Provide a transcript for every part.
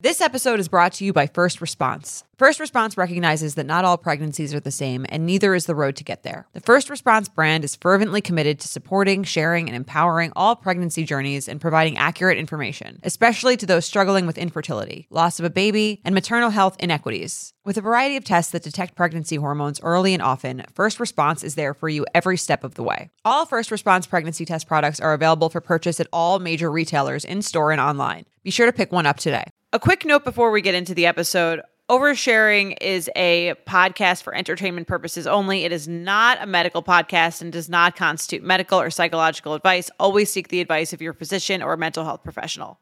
This episode is brought to you by First Response. First Response recognizes that not all pregnancies are the same, and neither is the road to get there. The First Response brand is fervently committed to supporting, sharing, and empowering all pregnancy journeys and providing accurate information, especially to those struggling with infertility, loss of a baby, and maternal health inequities. With a variety of tests that detect pregnancy hormones early and often, First Response is there for you every step of the way. All First Response pregnancy test products are available for purchase at all major retailers in-store and online. Be sure to pick one up today. A quick note before we get into the episode. Oversharing is a podcast for entertainment purposes only. It is not a medical podcast and does not constitute medical or psychological advice. Always seek the advice of your physician or mental health professional.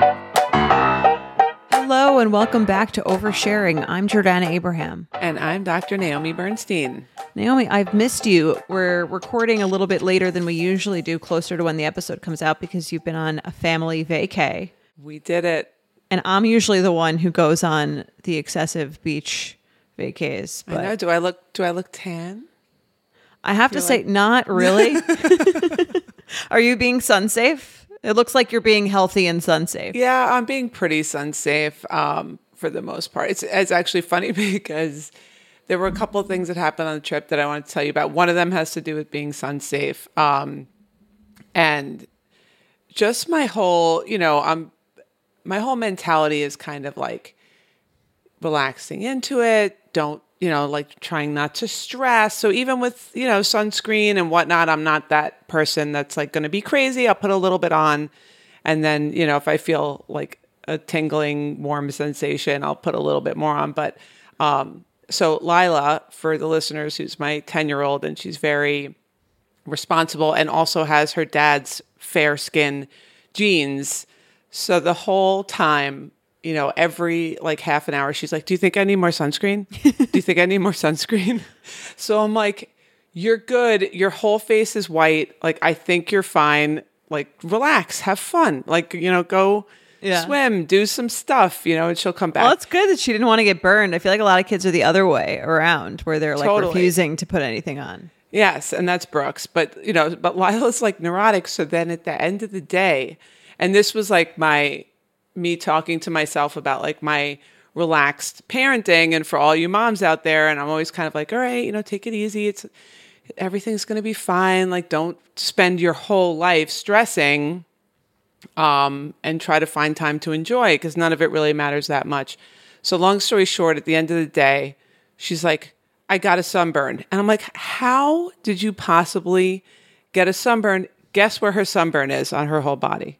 Hello and welcome back to Oversharing. I'm Jordana Abraham. And I'm Dr. Naomi Bernstein. Naomi, I've missed you. We're recording a little bit later than we usually do, closer to when the episode comes out because you've been on a family vacay. We did it. And I'm usually the one who goes on the excessive beach vacays. But I know. Do I look tan? I have to say, not really. Are you being sun safe? It looks like you're being healthy and sun safe. Yeah, I'm being pretty sun safe for the most part. It's actually funny because there were a couple of things that happened on the trip that I want to tell you about. One of them has to do with being sun safe. And just my whole, my whole mentality is kind of like relaxing into it. Don't, like trying not to stress. So even with, sunscreen and whatnot, I'm not that person that's like going to be crazy. I'll put a little bit on. And then, if I feel like a tingling, warm sensation, I'll put a little bit more on. But so Lila, for the listeners, who's my 10-year-old, and she's very responsible and also has her dad's fair skin genes. So the whole time, every like half an hour, she's like, do you think I need more sunscreen? Do you think I need more sunscreen? So I'm like, you're good. Your whole face is white. Like, I think you're fine. Like, relax, have fun. Like, go swim, do some stuff, and she'll come back. Well, it's good that she didn't want to get burned. I feel like a lot of kids are the other way around where they're like refusing to put anything on. Yes. And that's Brooks. But, but Lila's like neurotic. So then at the end of the day, and this was like me talking to myself about like my relaxed parenting, and for all you moms out there. And I'm always kind of like, all right, take it easy. Everything's going to be fine. Like, don't spend your whole life stressing, and try to find time to enjoy, because none of it really matters that much. So long story short, at the end of the day, she's like, I got a sunburn. And I'm like, how did you possibly get a sunburn? Guess where her sunburn is on her whole body?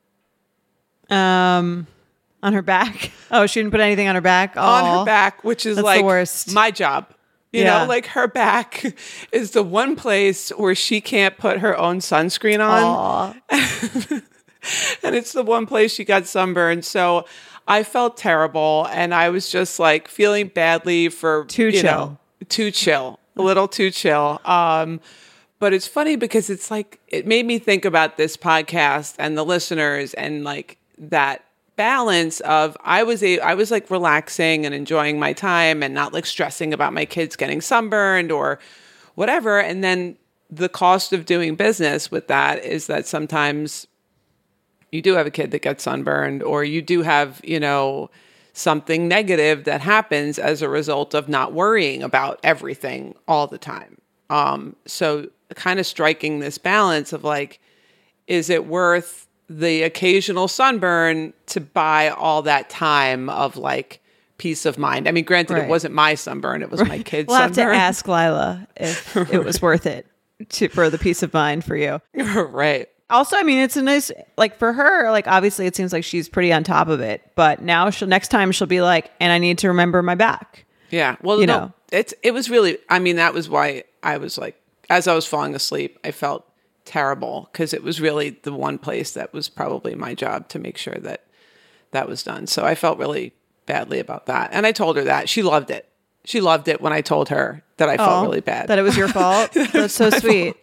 On her back. Oh, she didn't put anything on her back? On her back, which is like the worst. My job. You know, like her back is the one place where she can't put her own sunscreen on. And it's the one place she got sunburned. So I felt terrible. And I was just like feeling badly for too chill, a little too chill. But it's funny because it's like, it made me think about this podcast and the listeners, and like that balance of I was like relaxing and enjoying my time and not like stressing about my kids getting sunburned or whatever. And then the cost of doing business with that is that sometimes you do have a kid that gets sunburned, or you do have, something negative that happens as a result of not worrying about everything all the time. So kind of striking this balance of like, is it worth the occasional sunburn to buy all that time of like peace of mind? I mean, granted, It wasn't my sunburn. It was my kid's we'll sunburn. We'll have to ask Lila if it was worth it for the peace of mind for you. Right. Also, I mean, it's a nice, like for her, like obviously it seems like she's pretty on top of it, but now next time she'll be like, and I need to remember my back. Yeah. Well, it was really, I mean, that was why I was like, as I was falling asleep, I felt terrible, because it was really the one place that was probably my job to make sure that that was done. So I felt really badly about that. And I told her that. She loved it. She loved it when I told her that I felt really bad. That it was your fault? That's so sweet.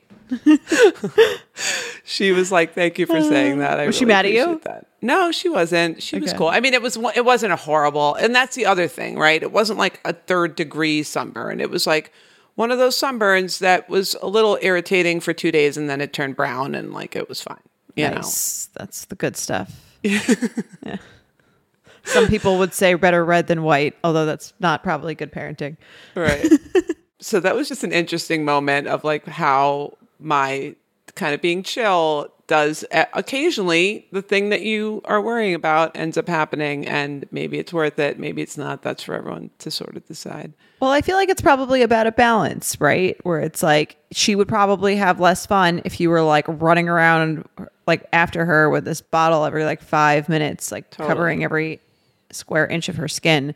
She was like, thank you for saying that. Was she mad at you? That. No, she wasn't. She was cool. I mean, it wasn't a horrible, and that's the other thing, right? It wasn't like a 3rd degree sunburn. It was like one of those sunburns that was a little irritating for 2 days, and then it turned brown, and like it was fine. You know? That's the good stuff. Yeah. Some people would say better red than white, although that's not probably good parenting. Right. So that was just an interesting moment of like how my kind of being chill does occasionally the thing that you are worrying about ends up happening, and maybe it's worth it, maybe it's not. That's for everyone to sort of decide. Well, I feel like it's probably about a balance, right? Where it's like she would probably have less fun if you were like running around like after her with this bottle every like 5 minutes, like covering every square inch of her skin,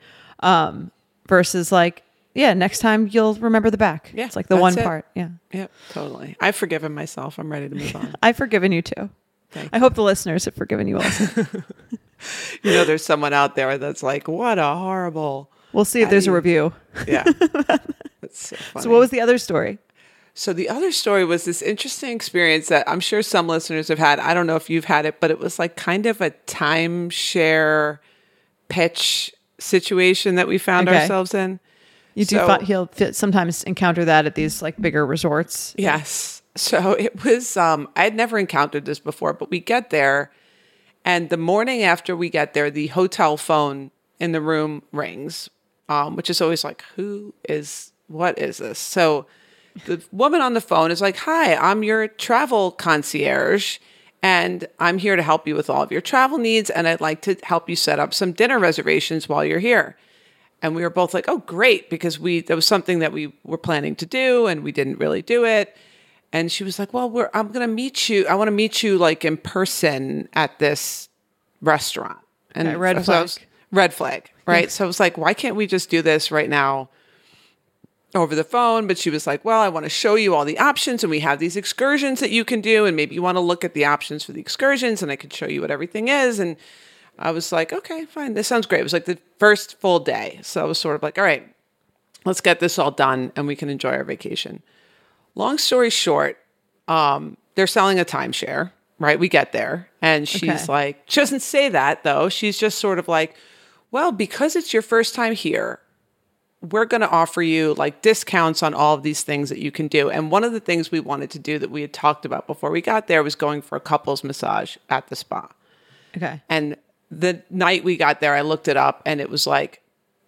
versus like, yeah, next time you'll remember the back. Yeah, it's like the one part. Yeah. Yep, totally. I've forgiven myself. I'm ready to move on. I've forgiven you too. I hope the listeners have forgiven you also. You know, there's someone out there that's like, what a horrible. We'll see if there's a review. Yeah. That's so funny. So what was the other story? So the other story was this interesting experience that I'm sure some listeners have had. I don't know if you've had it, but it was like kind of a timeshare pitch situation that we found ourselves in. You do he'll sometimes encounter that at these like bigger resorts. Yes. So it was, I had never encountered this before, but we get there, and the morning after we get there, the hotel phone in the room rings, which is always like, what is this? So the woman on the phone is like, hi, I'm your travel concierge, and I'm here to help you with all of your travel needs, and I'd like to help you set up some dinner reservations while you're here. And we were both like, oh, great, because that was something that we were planning to do, and we didn't really do it. And she was like, well, I'm going to meet you. I want to meet you like in person at this restaurant. And red flag. Red flag, right? So I was like, why can't we just do this right now over the phone? But she was like, well, I want to show you all the options, and we have these excursions that you can do, and maybe you want to look at the options for the excursions, and I could show you what everything is. And I was like, okay, fine. This sounds great. It was like the first full day. So I was sort of like, all right, let's get this all done and we can enjoy our vacation. Long story short, they're selling a timeshare, right? We get there and she's like, she doesn't say that though. She's just sort of like, well, because it's your first time here, we're going to offer you like discounts on all of these things that you can do. And one of the things we wanted to do that we had talked about before we got there was going for a couples massage at the spa. Okay. And the night we got there, I looked it up and it was like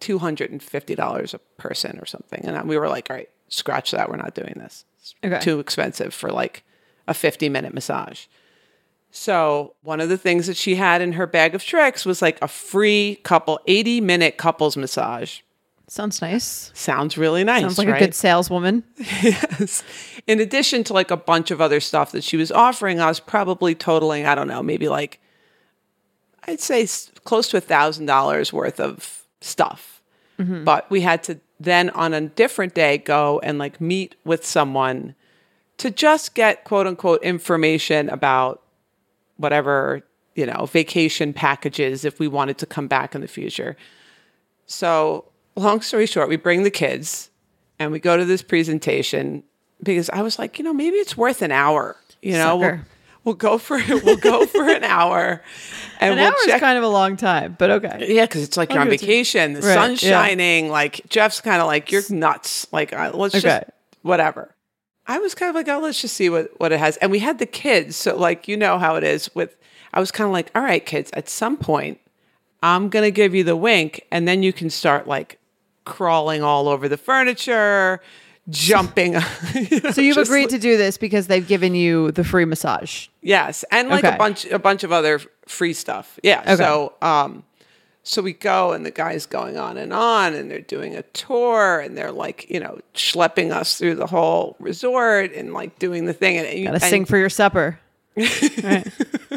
$250 a person or something. And we were like, all right, scratch that. We're not doing this. It's too expensive for like a 50-minute massage. So one of the things that she had in her bag of tricks was like a free 80-minute couples massage. Sounds nice. Sounds really nice. Sounds like a good saleswoman. Yes. In addition to like a bunch of other stuff that she was offering, I was probably totaling, I don't know, maybe like, I'd say close to $1,000 worth of stuff. Mm-hmm. But we had to then on a different day go and like meet with someone to just get quote unquote information about whatever, vacation packages if we wanted to come back in the future. So long story short, we bring the kids and we go to this presentation because I was like, maybe it's worth an hour, We'll go for an hour. And an hour is kind of a long time, but okay. Yeah, because it's like you're on vacation, the sun's shining. Like Jeff's kind of like, you're nuts. Like, let's just, whatever. I was kind of like, oh, let's just see what it has. And we had the kids. So like, how it is I was kind of like, all right, kids, at some point, I'm going to give you the wink. And then you can start like crawling all over the furniture, jumping. So you've agreed to do this because they've given you the free massage. Yes. And like a bunch of other free stuff. Yeah. Okay. So we go and the guy's going on and they're doing a tour and they're like, schlepping us through the whole resort and like doing the thing. And gotta sing for your supper. Right.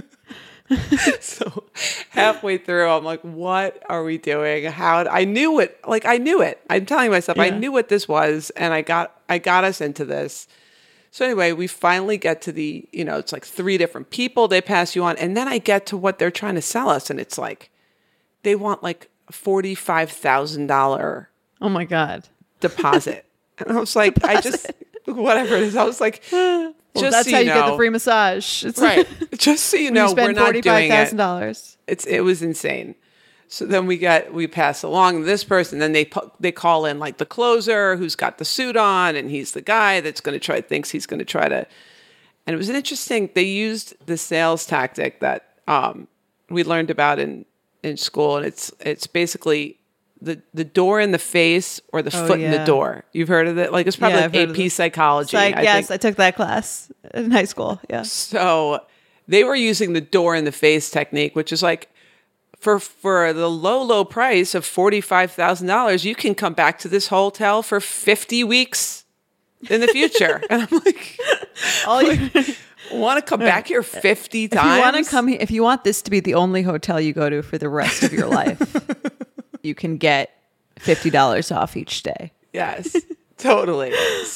So halfway through, I'm like, what are we doing? I knew it. I'm telling myself, I knew what this was. And I got us into this. So anyway, we finally get to the, it's like 3 different people they pass you on. And then I get to what they're trying to sell us. And it's like, they want like $45,000. Oh my God. Deposit. And I was like, whatever it is. I was like, well, that's how you get the free massage. It's right. Just so you know, we're not doing it. $45,000. It was insane. So then we pass along this person. Then they call in like the closer who's got the suit on, and he's the guy that's thinks he's going to try to. And it was interesting. They used the sales tactic that we learned about in in school, and it's basically the door in the face or the foot in the door. You've heard of it? Like it's probably like AP psychology. Yes, I took that class in high school. Yeah. So they were using the door in the face technique, which is like for the low price of $45,000, you can come back to this hotel for 50 weeks in the future. And I'm like, want to come back here 50 times? If you want to come here, if you want this to be the only hotel you go to for the rest of your life, you can get $50 off each day. Yes, totally.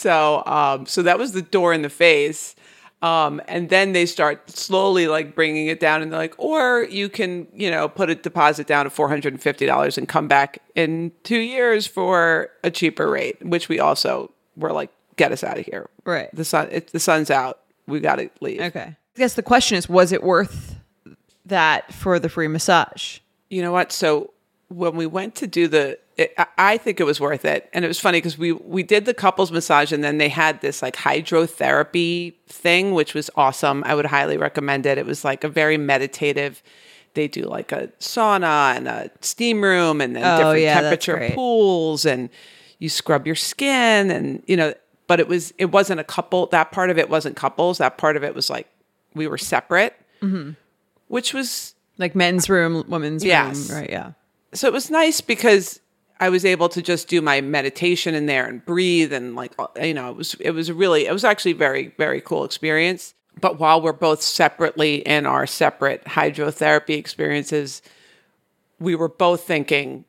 So, so that was the door in the face. And then they start slowly like bringing it down, and they're like, or you can, put a deposit down of $450 and come back in 2 years for a cheaper rate, which we also were like, get us out of here. Right. The sun's out. We got to leave. Okay. I guess the question is, was it worth that for the free massage? You know what? So when we went to do I think it was worth it. And it was funny because we did the couples massage, and then they had this like hydrotherapy thing, which was awesome. I would highly recommend it. It was like a very meditative. They do like a sauna and a steam room, and then different temperature pools, and you scrub your skin, and but it wasn't a couple. That part of it wasn't couples. That part of it was like we were separate, which was like men's room, women's room, right? Yeah. So it was nice because I was able to just do my meditation in there and breathe, and like, it was actually a very, very cool experience. But while we're both separately in our separate hydrotherapy experiences, we were both thinking,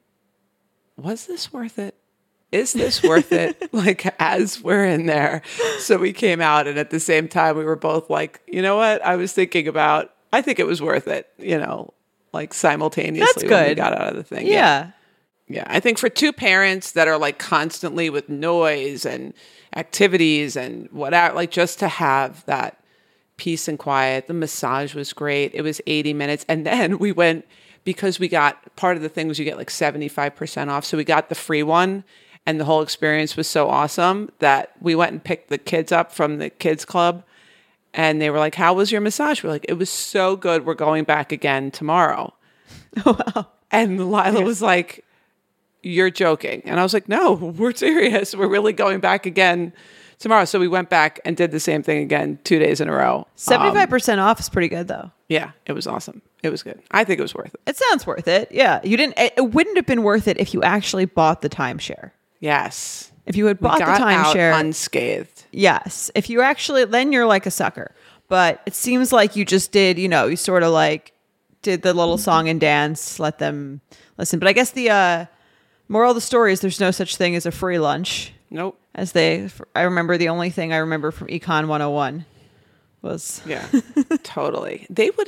was this worth it? Is this worth it? Like as we're in there. So we came out, and at the same time we were both like, you know what? I think it was worth it, like simultaneously. That's good. When we got out of the thing. Yeah. Yeah, I think for two parents that are like constantly with noise and activities and whatever, like just to have that peace and quiet. The massage was great. It was 80 minutes. And then we went, because we got, part of the thing was you get like 75% off. So we got the free one, and the whole experience was so awesome that we went and picked the kids up from the kids club, and they were like, how was your massage? We're like, it was so good. We're going back again tomorrow. Oh, wow. And Lila was like, you're joking. And I was like, no, we're serious. We're really going back again tomorrow. So we went back and did the same thing again 2 days in a row. 75% off is pretty good though. Yeah, it was awesome. It was good. I think it was worth it. It sounds worth it. Yeah. It wouldn't have been worth it if you actually bought the timeshare. Yes. If you had bought the timeshare unscathed. Yes. If you actually, then you're like a sucker. But it seems like you just did, you sort of like did the little song and dance, let them listen. But I guess the moral of the story is there's no such thing as a free lunch. Nope. I remember the only thing I remember from Econ 101 was. Yeah, totally. They would,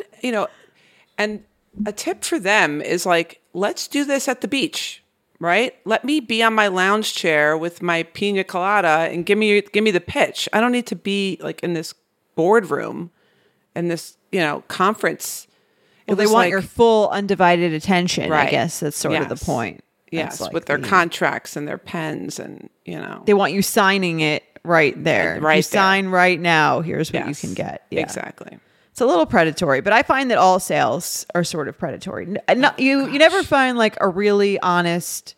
and a tip for them is like, let's do this at the beach, right? Let me be on my lounge chair with my pina colada and give me the pitch. I don't need to be like in this boardroom in this, conference. Well, they want your full undivided attention. Right. I guess that's sort of the point. Yes, like with their contracts and their pens, and they want you signing it right there. Right, you sign right now. Here's what you can get. Yeah. Exactly. It's a little predatory, but I find that all sales are sort of predatory. You never find like a really honest,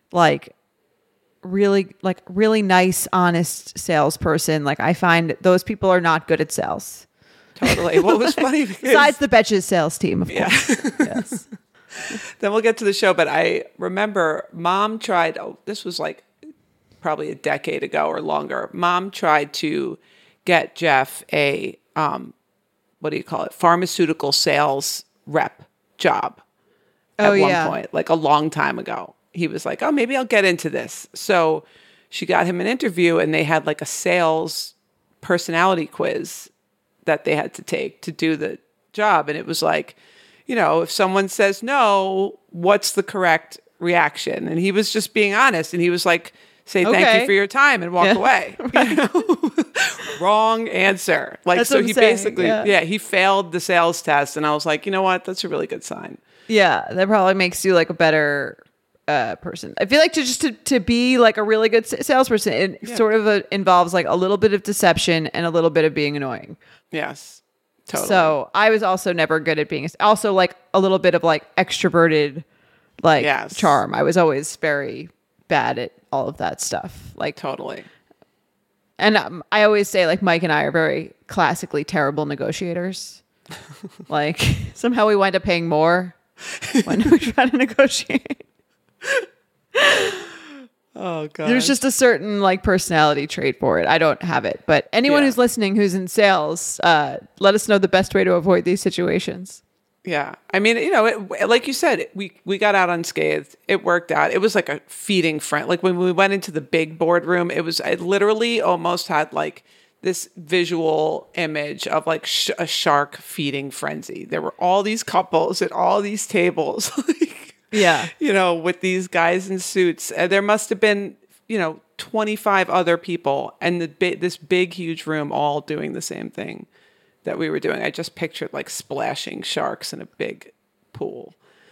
really nice, honest salesperson. Like I find those people are not good at sales. Totally. What was funny? Besides the Betches sales team, of course. Yes. Then we'll get to the show. But I remember Mom tried, this was like probably a decade ago or longer. Mom tried to get Jeff a, pharmaceutical sales rep job at one point, like a long time ago. He was like, oh, maybe I'll get into this. So she got him an interview, and they had like a sales personality quiz that they had to take to do the job. And it was like, if someone says no, what's the correct reaction? And he was just being honest. And he was like, say thank you for your time and walk away. Wrong answer. Like, that's so he basically, he failed the sales test. And I was like, you know what? That's a really good sign. Yeah. That probably makes you like a better person. I feel like to be like a really good salesperson, it sort of involves like a little bit of deception and a little bit of being annoying. Yes. Totally. So I was also never good at being, also like a little bit of like extroverted, like Yes. charm. I was always very bad at all of that stuff. Like Totally. And I always say, like, Mike and I are very classically terrible negotiators. Like, somehow we wind up paying more when we try to negotiate. Oh, God. There's just a certain, like, personality trait for it. I don't have it. But anyone Yeah. who's listening who's in sales, let us know the best way to avoid these situations. Yeah. I mean, like you said, we got out unscathed. It worked out. It was like a feeding frenzy. Like when we went into the big boardroom, I literally almost had like this visual image of like a shark feeding frenzy. There were all these couples at all these tables, like, Yeah. with these guys in suits. There must have been, 25 other people and this big, huge room all doing the same thing that we were doing. I just pictured like splashing sharks in a big pool.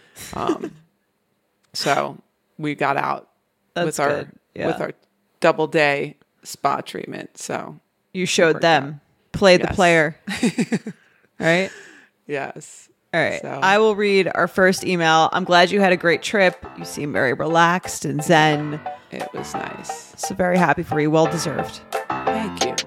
So we got out That's with good. Yeah. with our double day spa treatment. So You showed worked them. Play the Yes. player. Right? yes. All right. So- I will read our first email. I'm glad you had a great trip. You seem very relaxed and zen. It was nice. So very happy for you. Well deserved. Thank you.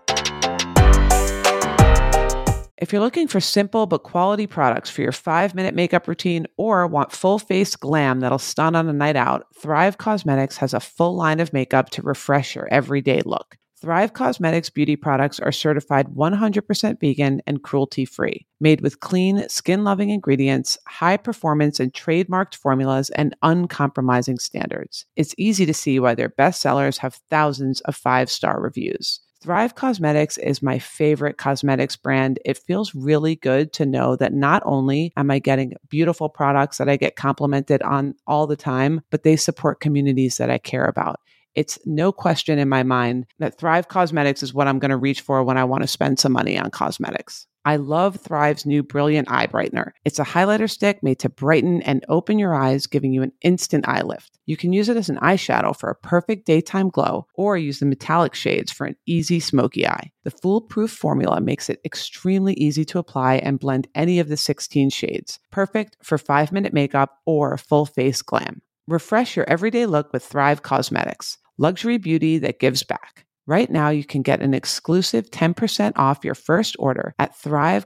If you're looking for simple but quality products for your 5-minute makeup routine or want full face glam that'll stun on a night out, Thrive Causemetics has a full line of makeup to refresh your everyday look. Thrive Causemetics beauty products are certified 100% vegan and cruelty-free, made with clean, skin-loving ingredients, high performance and trademarked formulas, and uncompromising standards. It's easy to see why their bestsellers have thousands of 5-star reviews. Thrive Causemetics is my favorite cosmetics brand. It feels really good to know that not only am I getting beautiful products that I get complimented on all the time, but they support communities that I care about. It's no question in my mind that Thrive Causemetics is what I'm going to reach for when I want to spend some money on cosmetics. I love Thrive's new Brilliant Eye Brightener. It's a highlighter stick made to brighten and open your eyes, giving you an instant eye lift. You can use it as an eyeshadow for a perfect daytime glow, or use the metallic shades for an easy smoky eye. The foolproof formula makes it extremely easy to apply and blend any of the 16 shades. Perfect for 5-minute makeup or full face glam. Refresh your everyday look with Thrive Causemetics. Luxury beauty that gives back. Right now, you can get an exclusive 10% off your first order at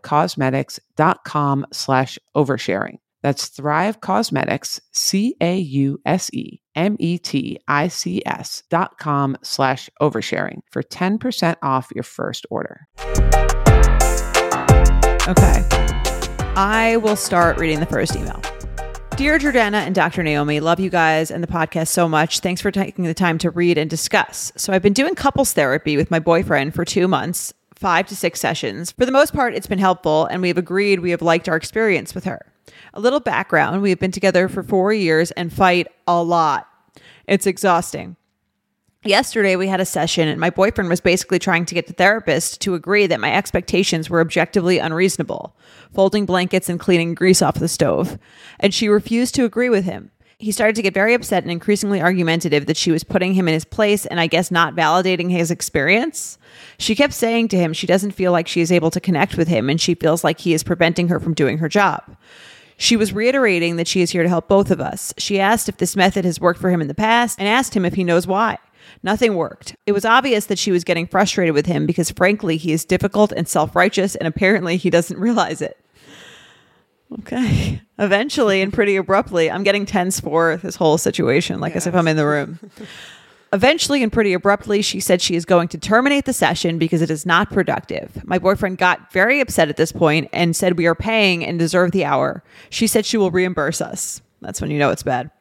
thrivecosmetics.com/oversharing. That's Thrive Cosmetics, CAUSEMETICS.com/oversharing for 10% off your first order. Okay. I will start reading the first email. Dear Jordana and Dr. Naomi, love you guys and the podcast so much. Thanks for taking the time to read and discuss. So I've been doing couples therapy with my boyfriend for 2 months, 5 to 6 sessions. For the most part, it's been helpful, and we've agreed we have liked our experience with her. A little background, we have been together for 4 years and fight a lot. It's exhausting. Yesterday, we had a session, and my boyfriend was basically trying to get the therapist to agree that my expectations were objectively unreasonable, folding blankets and cleaning grease off the stove, and she refused to agree with him. He started to get very upset and increasingly argumentative that she was putting him in his place and I guess not validating his experience. She kept saying to him she doesn't feel like she is able to connect with him, and she feels like he is preventing her from doing her job. She was reiterating that she is here to help both of us. She asked if this method has worked for him in the past and asked him if he knows why. Nothing worked. It was obvious that she was getting frustrated with him because, frankly, he is difficult and self-righteous, and apparently he doesn't realize it. Okay. Eventually, and pretty abruptly, I'm getting tense for this whole situation, like as if I'm in the room. Eventually, and pretty abruptly, she said she is going to terminate the session because it is not productive. My boyfriend got very upset at this point and said we are paying and deserve the hour. She said she will reimburse us. That's when you know it's bad.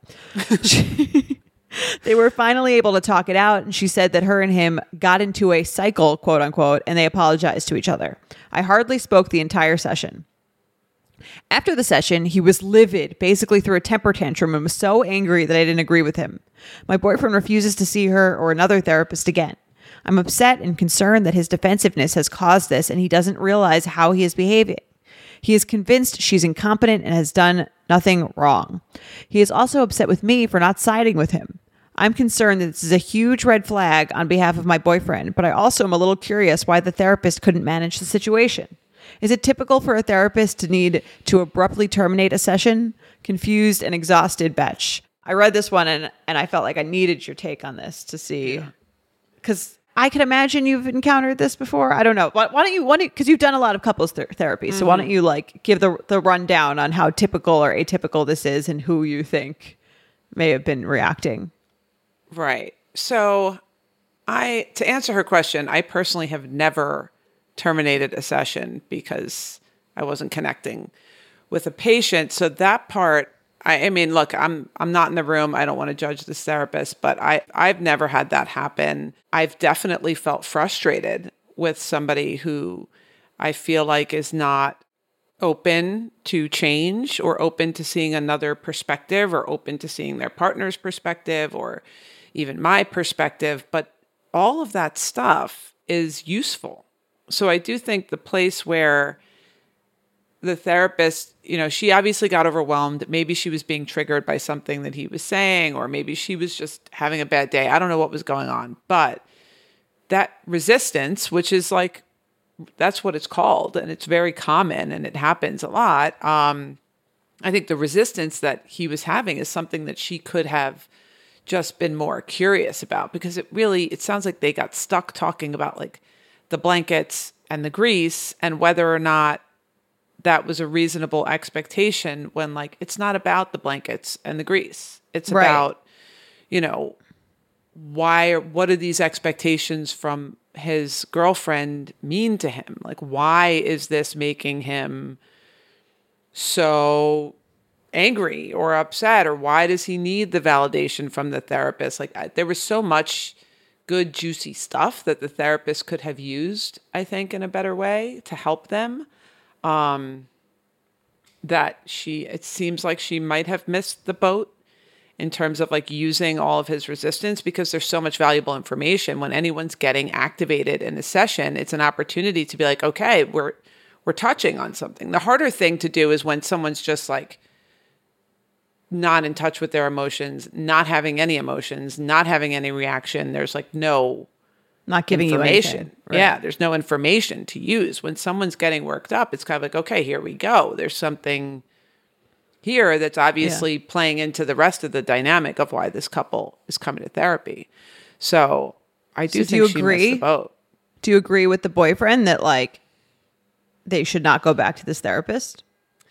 They were finally able to talk it out, and she said that her and him got into a cycle, quote unquote, and they apologized to each other. I hardly spoke the entire session. After the session, he was livid, basically threw a temper tantrum, and was so angry that I didn't agree with him. My boyfriend refuses to see her or another therapist again. I'm upset and concerned that his defensiveness has caused this, and he doesn't realize how he is behaving. He is convinced she's incompetent and has done nothing wrong. He is also upset with me for not siding with him. I'm concerned that this is a huge red flag on behalf of my boyfriend, but I also am a little curious why the therapist couldn't manage the situation. Is it typical for a therapist to need to abruptly terminate a session? Confused and exhausted, Betch. I read this one and I felt like I needed your take on this to see. Because I can imagine you've encountered this before. I don't know. Why don't you, because you've done a lot of couples therapy. So why don't you like give the rundown on how typical or atypical this is and who you think may have been reacting? Right. So to answer her question, I personally have never terminated a session because I wasn't connecting with a patient. So that part, I mean, look, I'm not in the room. I don't want to judge this therapist, but I've never had that happen. I've definitely felt frustrated with somebody who I feel like is not open to change or open to seeing another perspective or open to seeing their partner's perspective or even my perspective. But all of that stuff is useful. So I do think the place where the therapist, she obviously got overwhelmed. Maybe she was being triggered by something that he was saying, or maybe she was just having a bad day. I don't know what was going on. But that resistance, which is like, that's what it's called, and it's very common and it happens a lot. I think the resistance that he was having is something that she could have just been more curious about, because it sounds like they got stuck talking about like the blankets and the grease and whether or not that was a reasonable expectation when like, it's not about the blankets and the grease. It's about, what do these expectations from his girlfriend mean to him? Like, why is this making him so angry or upset? Or why does he need the validation from the therapist? Like, there was so much good, juicy stuff that the therapist could have used, I think, in a better way to help them. That it seems like she might have missed the boat in terms of like using all of his resistance, because there's so much valuable information. When anyone's getting activated in a session, it's an opportunity to be like, okay, we're touching on something. The harder thing to do is when someone's just like not in touch with their emotions, not having any emotions, not having any reaction. There's like not giving information. You anything. Right. Yeah, there's no information to use. When someone's getting worked up, it's kind of like, okay, here we go. There's something here that's obviously playing into the rest of the dynamic of why this couple is coming to therapy. So I do think she missed the boat. Do you agree with the boyfriend that like they should not go back to this therapist?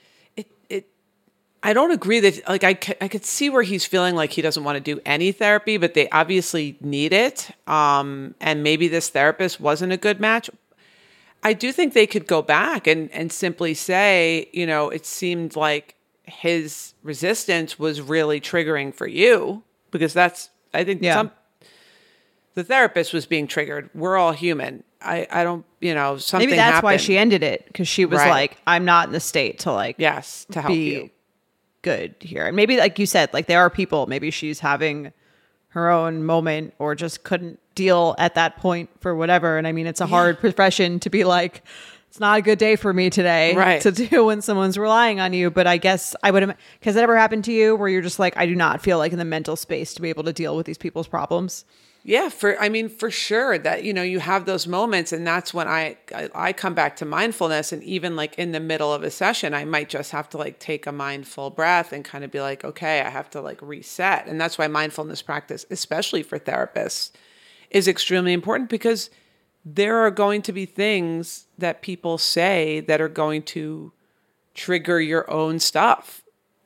I don't agree that, like, I could see where he's feeling like he doesn't want to do any therapy, but they obviously need it. And maybe this therapist wasn't a good match. I do think they could go back and simply say, it seemed like his resistance was really triggering for you, because I think the therapist was being triggered. We're all human. I don't, something maybe that's happened. why she ended it, because she was like, I'm not in the state to like, to help you. Good here. And maybe like you said, like there are people, maybe she's having her own moment or just couldn't deal at that point for whatever. And I mean, it's a hard profession to be like, it's not a good day for me today to do when someone's relying on you. But I guess I would, has that ever happened to you where you're just like, I do not feel like in the mental space to be able to deal with these people's problems? Yeah, for sure that, you have those moments, and that's when I come back to mindfulness. And even like in the middle of a session, I might just have to like take a mindful breath and kind of be like, okay, I have to like reset. And that's why mindfulness practice, especially for therapists, is extremely important, because there are going to be things that people say that are going to trigger your own stuff.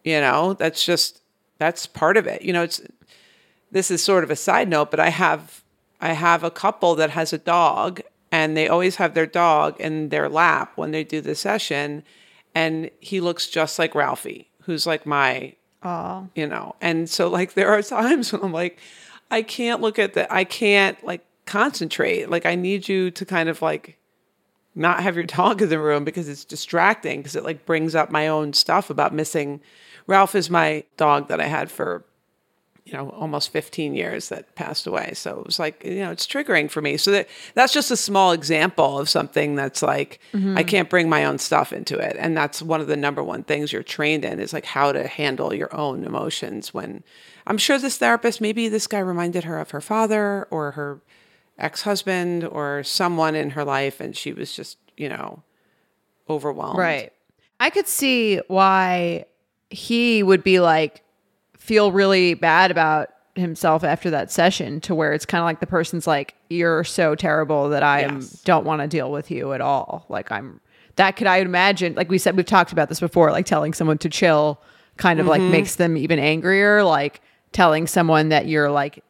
That's part of it. This is sort of a side note, but I have a couple that has a dog, and they always have their dog in their lap when they do the session. And he looks just like Ralphie, who's like my, and so like, there are times when I'm like, I can't look at that. I can't like concentrate. Like, I need you to kind of like not have your dog in the room, because it's distracting, because it like brings up my own stuff about missing. Ralph is my dog that I had for almost 15 years that passed away. So it was like, it's triggering for me. So that's just a small example of something that's like, I can't bring my own stuff into it. And that's one of the number one things you're trained in, is like how to handle your own emotions. When I'm sure this therapist, maybe this guy reminded her of her father or her ex-husband or someone in her life, and she was just, overwhelmed. Right. I could see why he would be like, feel really bad about himself after that session, to where it's kind of like the person's like, you're so terrible that I don't want to deal with you at all. Like I would imagine, like we said, we've talked about this before, like telling someone to chill kind of like makes them even angrier. Like telling someone that you're like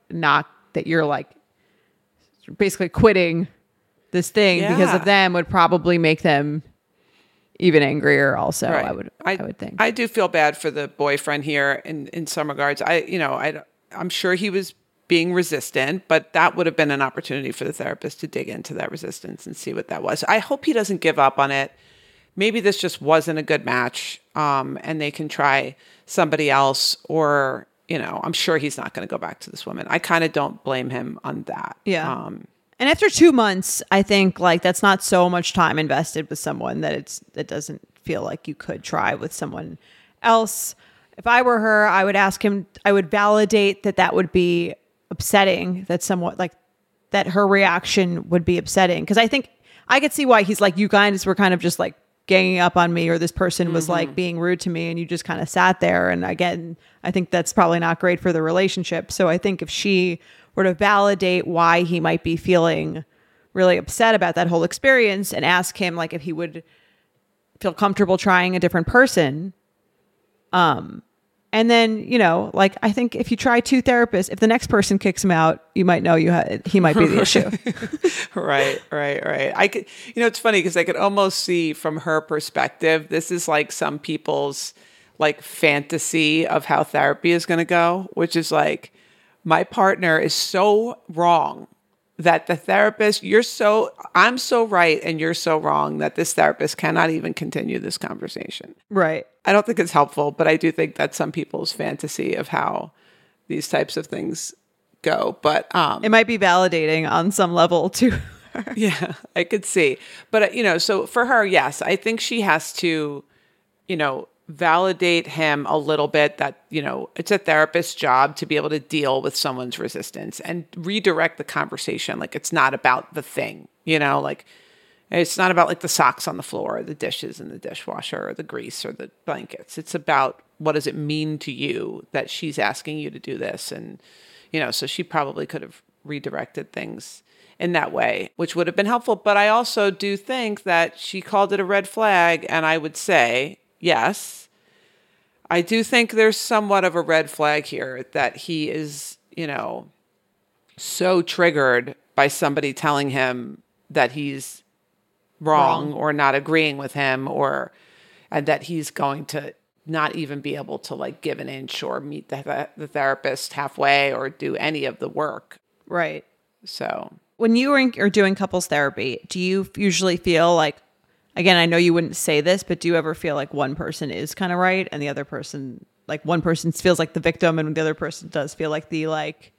basically quitting this thing because of them would probably make them even angrier also. Right. I would think. I do feel bad for the boyfriend here in some regards. I'm sure he was being resistant, but that would have been an opportunity for the therapist to dig into that resistance and see what that was. I hope he doesn't give up on it. Maybe this just wasn't a good match, and they can try somebody else, or, I'm sure he's not going to go back to this woman. I kind of don't blame him on that. Yeah. And after 2 months, I think like that's not so much time invested with someone that it doesn't feel like you could try with someone else. If I were her, I would ask him, I would validate that would be upsetting, that somewhat like that her reaction would be upsetting. Cause I think I could see why he's like, you guys were kind of just like ganging up on me, or this person was like being rude to me and you just kind of sat there. And again, I think that's probably not great for the relationship. So I think if she were to validate why he might be feeling really upset about that whole experience and ask him like if he would feel comfortable trying a different person. And then, like I think if you try 2 therapists, if the next person kicks him out, you might know he might be the issue. Right. I could, it's funny because I could almost see from her perspective, this is like some people's like fantasy of how therapy is going to go, which is like, my partner is so wrong that the therapist, I'm so right and you're so wrong that this therapist cannot even continue this conversation. Right. I don't think it's helpful, but I do think that's some people's fantasy of how these types of things go. But it might be validating on some level too. Yeah, I could see. But, so for her, yes, I think she has to, validate him a little bit that, it's a therapist's job to be able to deal with someone's resistance and redirect the conversation. Like it's not about the thing, like it's not about like the socks on the floor or the dishes in the dishwasher or the grease or the blankets. It's about what does it mean to you that she's asking you to do this? And, so she probably could have redirected things in that way, which would have been helpful. But I also do think that she called it a red flag. And I would say, yes, I do think there's somewhat of a red flag here that he is, so triggered by somebody telling him that he's wrong or not agreeing with him, and that he's going to not even be able to like give an inch or meet the therapist halfway or do any of the work. Right. So when you are doing couples therapy, do you usually feel like, again, I know you wouldn't say this, but do you ever feel like one person is kind of right and the other person, like one person feels like the victim and the other person does feel like the like,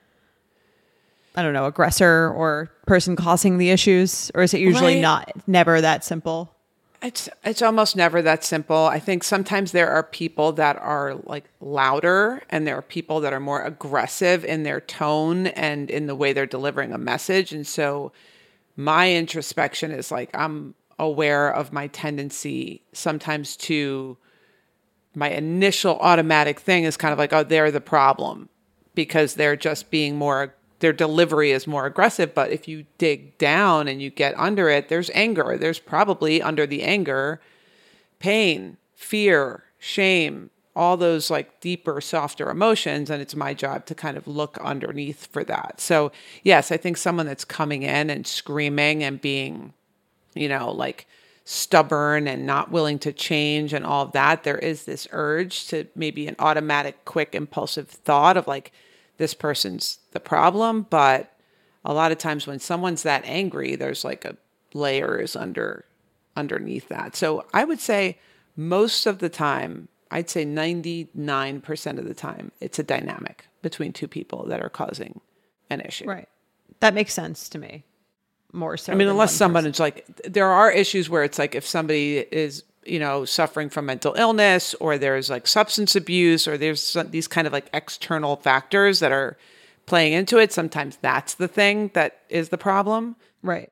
I don't know, aggressor or person causing the issues? Or is it usually never that simple? It's almost never that simple. I think sometimes there are people that are like louder and there are people that are more aggressive in their tone and in the way they're delivering a message. And so my introspection is like, I'm aware of my tendency sometimes to, my initial automatic thing is kind of like, oh, they're the problem because they're just being their delivery is more aggressive. But if you dig down and you get under it, there's anger. There's probably under the anger, pain, fear, shame, all those like deeper, softer emotions. And it's my job to kind of look underneath for that. So yes, I think someone that's coming in and screaming and being, like stubborn and not willing to change and all of that, there is this urge to maybe an automatic, quick, impulsive thought of like, this person's the problem. But a lot of times when someone's that angry, there's like a layers underneath that. So I would say most of the time, I'd say 99% of the time, it's a dynamic between two people that are causing an issue. Right. That makes sense to me. More so. I mean, unless someone is like, there are issues where it's like if somebody is, suffering from mental illness or there's like substance abuse or there's these kind of like external factors that are playing into it. Sometimes that's the thing that is the problem. Right.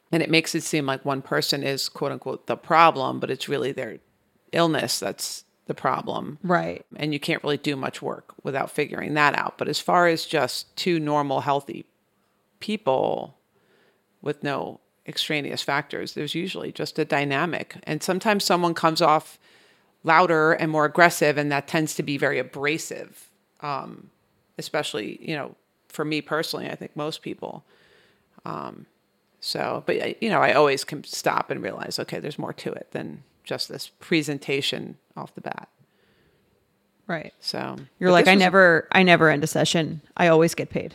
And it makes it seem like one person is, quote unquote, the problem, but it's really their illness that's the problem. Right. And you can't really do much work without figuring that out. But as far as just two normal, healthy people with no extraneous factors, there's usually just a dynamic. And sometimes someone comes off louder and more aggressive, and that tends to be very abrasive, especially, for me personally, I think most people. But I always can stop and realize, okay, there's more to it than just this presentation off the bat. Right. So you're like, I never end a session. I always get paid.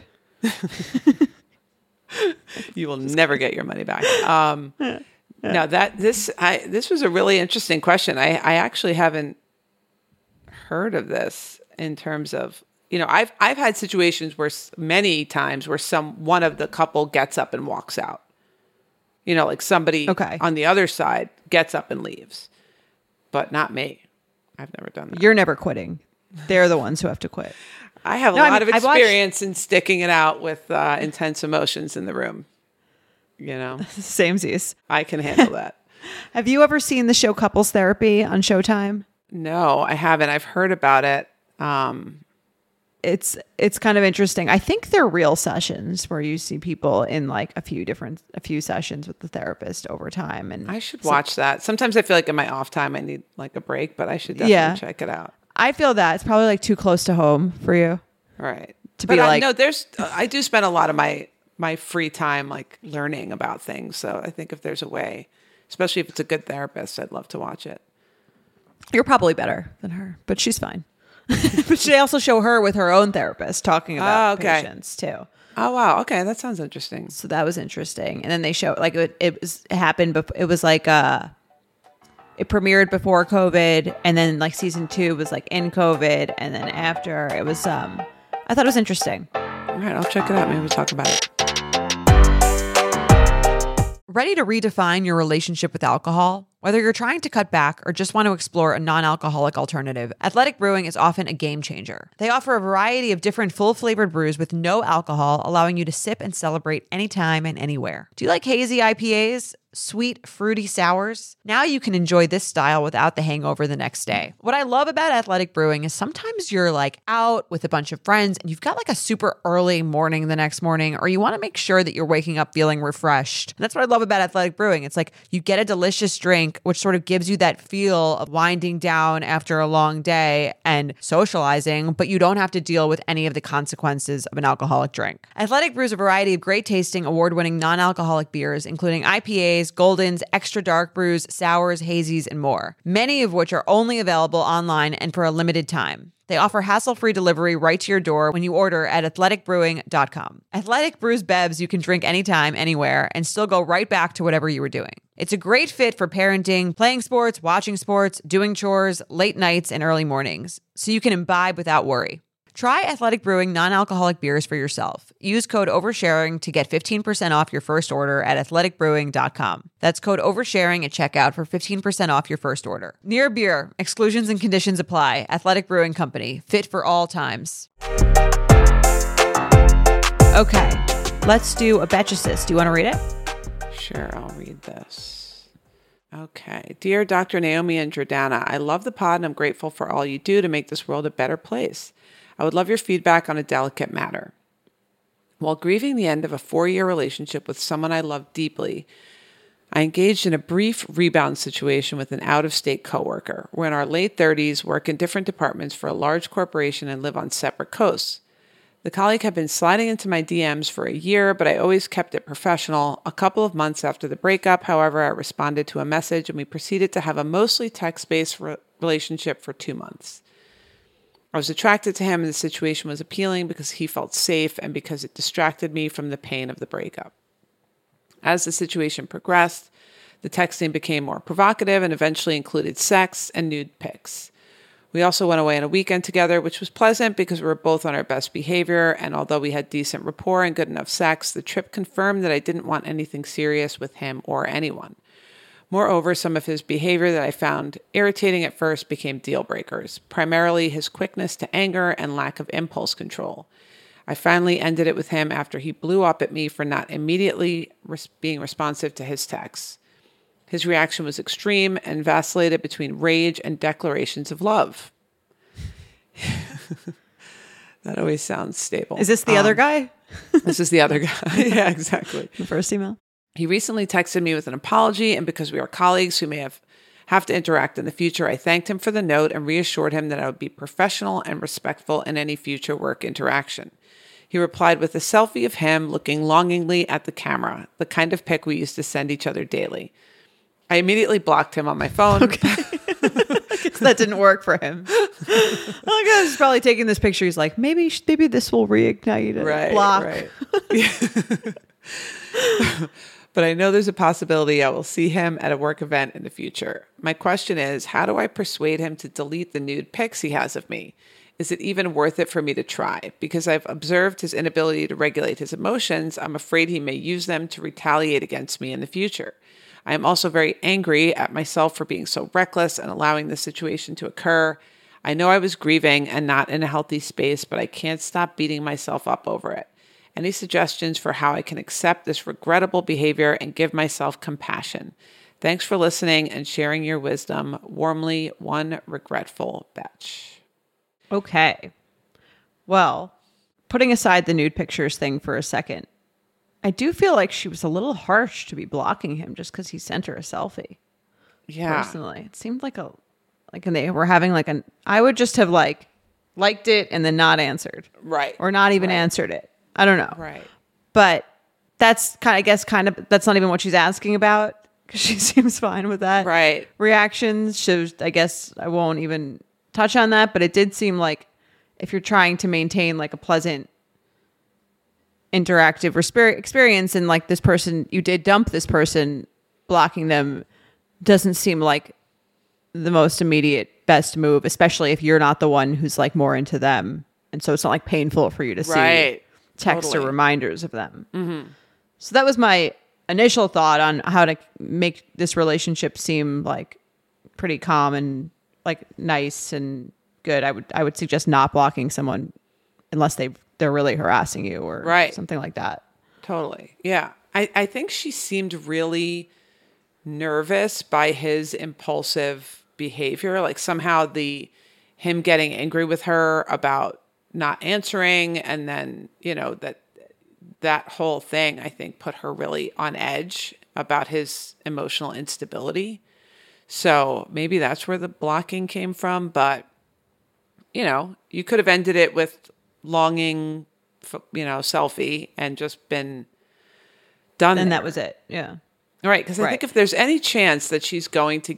You will never get your money back. Now this was a really interesting question. I actually haven't heard of this in terms of, I've had situations where many times where one of the couple gets up and walks out. Like somebody on the other side gets up and leaves, but not me. I've never done that. You're never quitting. They're the ones who have to quit. I have a lot of experience in sticking it out with intense emotions in the room. Samesies. I can handle that. Have you ever seen the show Couples Therapy on Showtime? No, I haven't. I've heard about it. It's kind of interesting. I think they're real sessions where you see people in like a few sessions with the therapist over time. And I should watch that. Sometimes I feel like in my off time I need like a break, but I should definitely check it out. I feel that it's probably like too close to home for you. Right. I do spend a lot of my free time like learning about things. So I think if there's a way, especially if it's a good therapist, I'd love to watch it. You're probably better than her, but she's fine. But they also show her with her own therapist talking about patients too. Oh, wow. Okay. That sounds interesting. So that was interesting. And then they show like it happened, but it was like it premiered before COVID, and then like season 2 was like in COVID, and then after it was I thought it was interesting. All right, I'll check it out. Maybe we'll talk about it. Ready to redefine your relationship with alcohol? Whether you're trying to cut back or just want to explore a non-alcoholic alternative, Athletic Brewing is often a game changer. They offer a variety of different full-flavored brews with no alcohol, allowing you to sip and celebrate anytime and anywhere. Do you like hazy IPAs? Sweet, fruity sours? Now you can enjoy this style without the hangover the next day. What I love about Athletic Brewing is sometimes you're like out with a bunch of friends and you've got like a super early morning the next morning, or you want to make sure that you're waking up feeling refreshed. And that's what I love about Athletic Brewing. It's like you get a delicious drink, which sort of gives you that feel of winding down after a long day and socializing, but you don't have to deal with any of the consequences of an alcoholic drink. Athletic brews a variety of great tasting, award-winning non-alcoholic beers, including IPAs, Goldens, extra dark brews, sours, hazies, and more, many of which are only available online and for a limited time. They offer hassle-free delivery right to your door when you order at athleticbrewing.com. Athletic brews bevs you can drink anytime, anywhere, and still go right back to whatever you were doing. It's a great fit for parenting, playing sports, watching sports, doing chores, late nights, and early mornings, so you can imbibe without worry. Try Athletic Brewing non-alcoholic beers for yourself. Use code OVERSHARING to get 15% off your first order at athleticbrewing.com. That's code OVERSHARING at checkout for 15% off your first order. Near Beer. Exclusions and conditions apply. Athletic Brewing Company. Fit for all times. Okay, let's do a Betch Assist. Do you want to read it? Sure, I'll read this. Okay. Dear Dr. Naomi and Jordana, I love the pod and I'm grateful for all you do to make this world a better place. I would love your feedback on a delicate matter. While grieving the end of a 4-year relationship with someone I love deeply, I engaged in a brief rebound situation with an out-of-state coworker. We're in our late 30s, work in different departments for a large corporation, and live on separate coasts. The colleague had been sliding into my DMs for a year, but I always kept it professional. A couple of months after the breakup, however, I responded to a message, and we proceeded to have a mostly text-based relationship for 2 months. I was attracted to him, and the situation was appealing because he felt safe and because it distracted me from the pain of the breakup. As the situation progressed, the texting became more provocative and eventually included sex and nude pics. We also went away on a weekend together, which was pleasant because we were both on our best behavior, and although we had decent rapport and good enough sex, the trip confirmed that I didn't want anything serious with him or anyone. Moreover, some of his behavior that I found irritating at first became deal breakers, primarily his quickness to anger and lack of impulse control. I finally ended it with him after he blew up at me for not immediately being responsive to his texts. His reaction was extreme and vacillated between rage and declarations of love. That always sounds stable. Is this the other guy? This is the other guy. Yeah, exactly. The first email? He recently texted me with an apology, and because we are colleagues who may have to interact in the future, I thanked him for the note and reassured him that I would be professional and respectful in any future work interaction. He replied with a selfie of him looking longingly at the camera, the kind of pic we used to send each other daily. I immediately blocked him on my phone. Okay. That didn't work for him. Oh, God, he's probably taking this picture. He's like, maybe this will reignite it. Block. Right. But I know there's a possibility I will see him at a work event in the future. My question is, how do I persuade him to delete the nude pics he has of me? Is it even worth it for me to try? Because I've observed his inability to regulate his emotions, I'm afraid he may use them to retaliate against me in the future. I am also very angry at myself for being so reckless and allowing this situation to occur. I know I was grieving and not in a healthy space, but I can't stop beating myself up over it. Any suggestions for how I can accept this regrettable behavior and give myself compassion? Thanks for listening and sharing your wisdom. Warmly, one regretful Betch. Okay. Well, putting aside the nude pictures thing for a second, I do feel like she was a little harsh to be blocking him just because he sent her a selfie. Yeah. Personally, it seemed like and they were having I would just have liked it and then not answered. Right. Or not even answered it. I don't know. Right. But that's that's not even what she's asking about because she seems fine with that. Right. Reactions. I guess I won't even touch on that, but it did seem like if you're trying to maintain a pleasant interactive experience and this person, you did dump this person, blocking them doesn't seem like the most immediate best move, especially if you're not the one who's more into them. And so it's not painful for you to see text or reminders of them. Mm-hmm. So that was my initial thought on how to make this relationship seem pretty calm and nice and good. I would suggest not blocking someone unless they're really harassing you or something like that. Totally. Yeah. I think she seemed really nervous by his impulsive behavior. Somehow him getting angry with her about not answering and then, that whole thing, I think, put her really on edge about his emotional instability. So maybe that's where the blocking came from. But, you could have ended it with longing, selfie and just been done. And that was it. Yeah. Right. Because I think if there's any chance that she's going to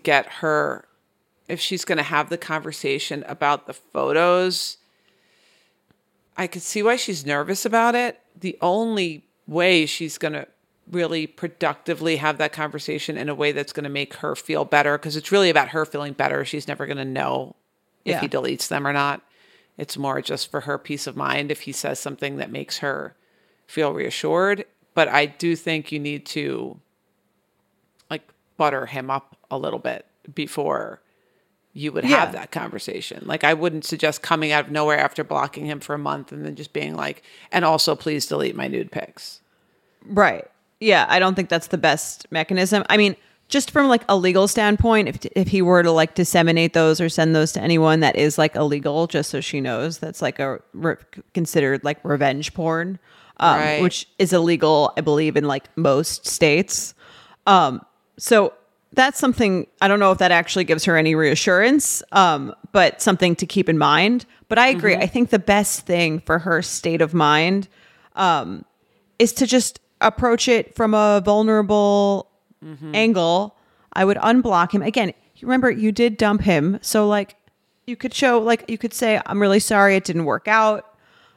if she's going to have the conversation about the photos, I could see why she's nervous about it. The only way she's going to really productively have that conversation in a way that's going to make her feel better, because it's really about her feeling better. She's never going to know if he deletes them or not. It's more just for her peace of mind if he says something that makes her feel reassured. But I do think you need to butter him up a little bit before you would have that conversation. I wouldn't suggest coming out of nowhere after blocking him for a month and then just being and also please delete my nude pics. Right. Yeah. I don't think that's the best mechanism. I mean, just from a legal standpoint, if he were to disseminate those or send those to anyone, that is illegal, just so she knows. That's considered revenge porn, which is illegal, I believe, in most states. So that's something, I don't know if that actually gives her any reassurance, but something to keep in mind. But I agree. Mm-hmm. I think the best thing for her state of mind is to just approach it from a vulnerable angle. I would unblock him. Again, remember, you did dump him. So you could show, you could say, I'm really sorry it didn't work out.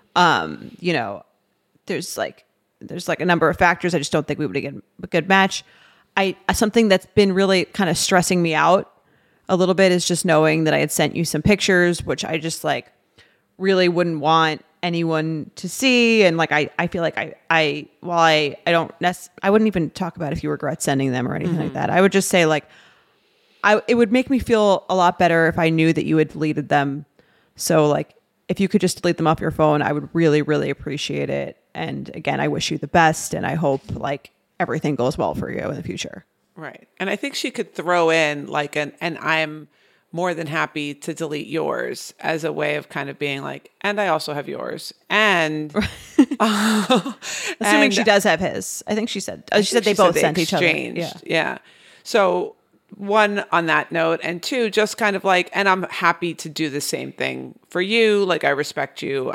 There's a number of factors. I just don't think we would get a good match. Something that's been really kind of stressing me out a little bit is just knowing that I had sent you some pictures, which I just really wouldn't want anyone to see. And I feel like I wouldn't even talk about if you regret sending them or anything like that. I would just say it would make me feel a lot better if I knew that you had deleted them. So if you could just delete them off your phone, I would really, really appreciate it. And again, I wish you the best, and I hope like everything goes well for you in the future. Right. And I think she could throw in like and I'm more than happy to delete yours as a way of kind of being like, and I also have yours. And Assuming she does have his. I think she said they both sent each other. Yeah. So one, on that note, and two, just kind of like, and I'm happy to do the same thing for you. Like, I respect you.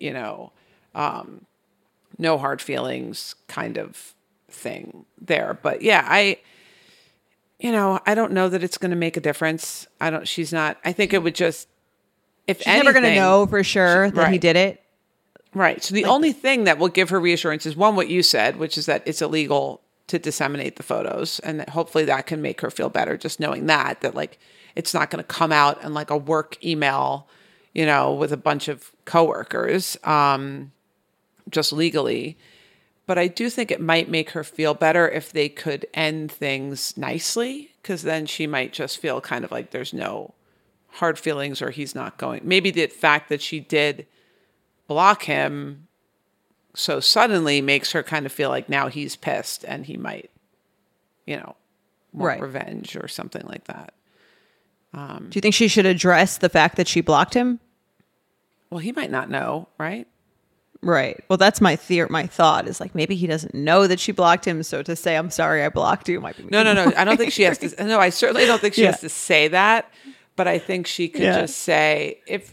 No hard feelings kind of thing there. But yeah, I don't know that it's going to make a difference. I think it would just, if she's anything, never going to know for sure that he did it. Right. So the only thing that will give her reassurance is one, what you said, which is that it's illegal to disseminate the photos, and that hopefully that can make her feel better, just knowing that like it's not going to come out in like a work email, with a bunch of coworkers, just legally. But I do think it might make her feel better if they could end things nicely, because then she might just feel kind of like there's no hard feelings, or he's not going. Maybe the fact that she did block him so suddenly makes her kind of feel like now he's pissed and he might, want revenge or something like that. Do you think she should address the fact that she blocked him? Well, he might not know, right? Right. Well, that's my thought is like maybe he doesn't know that she blocked him. So to say, I'm sorry, I blocked you might be. No. I don't think she has to. No, I certainly don't think she has to say that. But I think she could just say, if,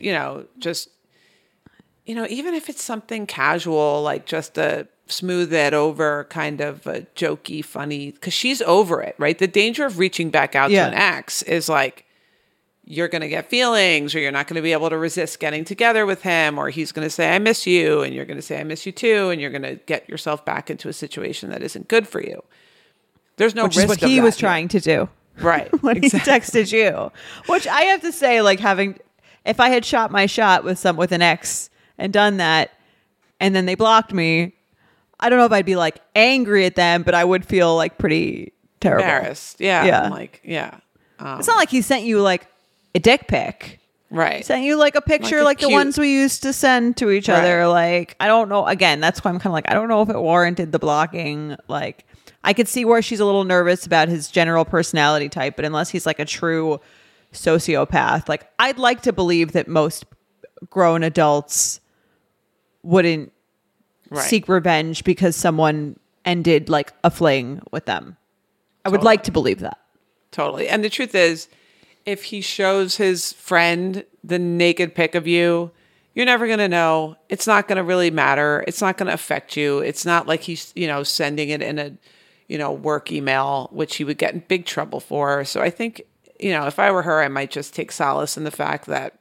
even if it's something casual, like just a smooth it over kind of a jokey, funny, because she's over it, right? The danger of reaching back out to an ex is like, you're going to get feelings, or you're not going to be able to resist getting together with him, or he's going to say, I miss you, and you're going to say, I miss you too, and you're going to get yourself back into a situation that isn't good for you. There's no risk of that. Which is what he was trying to do. Right. When he texted you. Which I have to say, like if I had shot my shot with an ex and done that, and then they blocked me, I don't know if I'd be like angry at them, but I would feel like pretty terrible. Embarrassed. Yeah. Yeah. I'm like, yeah. It's not like he sent you like a dick pic. Right. He sent you like a picture like the ones we used to send to each other. Like, I don't know. Again, that's why I'm kind of like, I don't know if it warranted the blocking. Like, I could see where she's a little nervous about his general personality type, but unless he's like a true sociopath, like I'd like to believe that most grown adults wouldn't seek revenge because someone ended like a fling with them. I would like to believe that. Totally. And the truth is, if he shows his friend the naked pic of you, you're never going to know. It's not going to really matter. It's not going to affect you. It's not like he's, sending it in a, work email, which he would get in big trouble for. So I think, if I were her, I might just take solace in the fact that,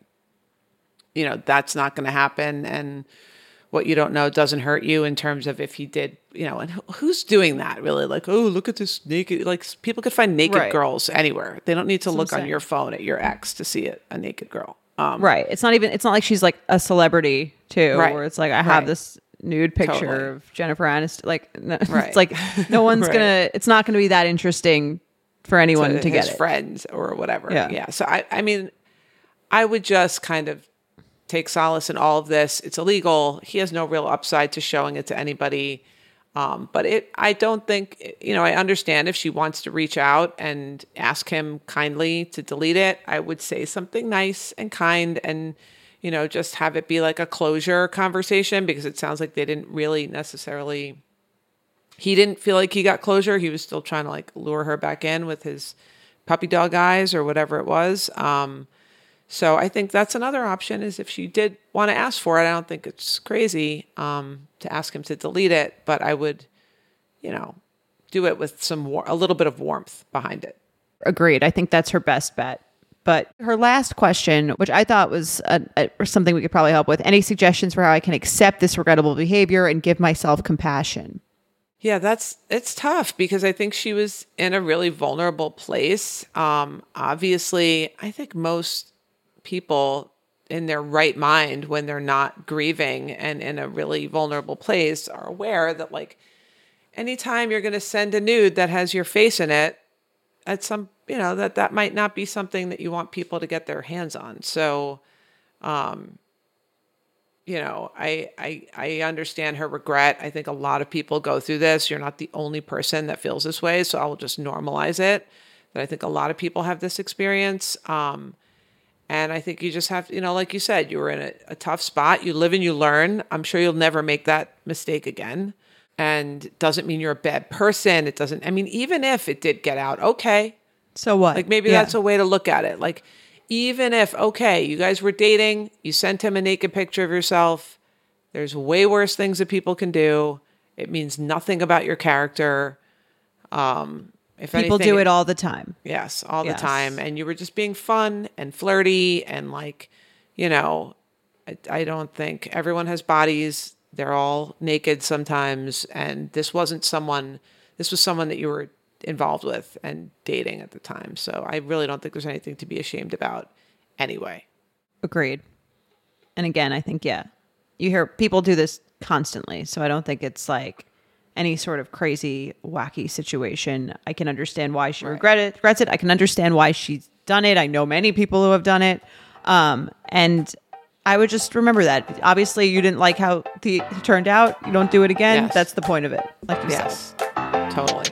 that's not going to happen. And what you don't know doesn't hurt you in terms of if he did, and who's doing that really? Like, oh, look at this naked, like people could find naked girls anywhere. They don't need to look on your phone at your ex to see a naked girl. Right. It's not like she's like a celebrity too, where it's like, I have this nude picture of Jennifer Aniston. Like, no, it's like no one's it's not going to be that interesting for anyone to get his it. Friends or whatever. Yeah. So I mean, I would just kind of take solace in all of this. It's illegal. He has no real upside to showing it to anybody. But I don't think, I understand if she wants to reach out and ask him kindly to delete it. I would say something nice and kind and, just have it be like a closure conversation, because it sounds like they didn't really necessarily, he didn't feel like he got closure. He was still trying to like lure her back in with his puppy dog eyes or whatever it was. So I think that's another option, is if she did want to ask for it. I don't think it's crazy to ask him to delete it, but I would, do it with a little bit of warmth behind it. Agreed. I think that's her best bet. But her last question, which I thought was something we could probably help with, any suggestions for how I can accept this regrettable behavior and give myself compassion? Yeah, it's tough, because I think she was in a really vulnerable place. Obviously, I think most people in their right mind, when they're not grieving and in a really vulnerable place, are aware that like anytime you're going to send a nude that has your face in it, at some, that might not be something that you want people to get their hands on. So, I understand her regret. I think a lot of people go through this. You're not the only person that feels this way. So I will just normalize it. That I think a lot of people have this experience. And I think you just have, like you said, you were in a tough spot. You live and you learn. I'm sure you'll never make that mistake again. And it doesn't mean you're a bad person. It doesn't, even if it did get out, okay. So what? Like maybe that's a way to look at it. Like, even if, okay, you guys were dating, you sent him a naked picture of yourself, there's way worse things that people can do. It means nothing about your character. If people anything, do it all the time. Yes, all the time. And you were just being fun and flirty and I don't think everyone has bodies. They're all naked sometimes. And this was someone that you were involved with and dating at the time. So I really don't think there's anything to be ashamed about anyway. Agreed. And again, I think, you hear people do this constantly. So I don't think it's like any sort of crazy, wacky situation. I can understand why she regrets it. I can understand why she's done it. I know many people who have done it. And I would just remember that. Obviously, you didn't like how it turned out. You don't do it again. Yes. That's the point of it. Like you said. Totally.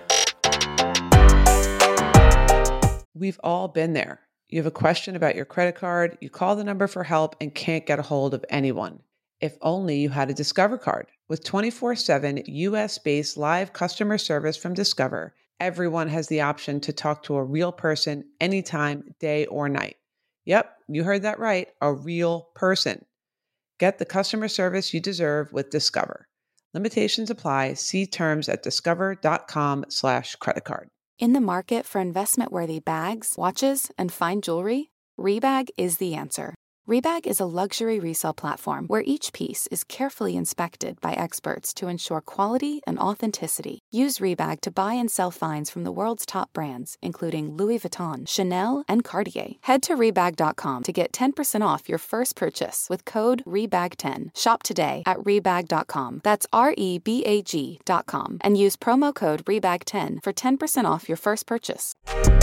We've all been there. You have a question about your credit card, you call the number for help and can't get a hold of anyone. If only you had a Discover card. With 24/7 US-based live customer service from Discover, everyone has the option to talk to a real person anytime, day or night. Yep, you heard that right, a real person. Get the customer service you deserve with Discover. Limitations apply. See terms at discover.com/creditcard. In the market for investment-worthy bags, watches, and fine jewelry, Rebag is the answer. Rebag is a luxury resale platform where each piece is carefully inspected by experts to ensure quality and authenticity. Use Rebag to buy and sell finds from the world's top brands, including Louis Vuitton, Chanel, and Cartier. Head to Rebag.com to get 10% off your first purchase with code REBAG10. Shop today at Rebag.com. That's REBAG.com. And use promo code REBAG10 for 10% off your first purchase.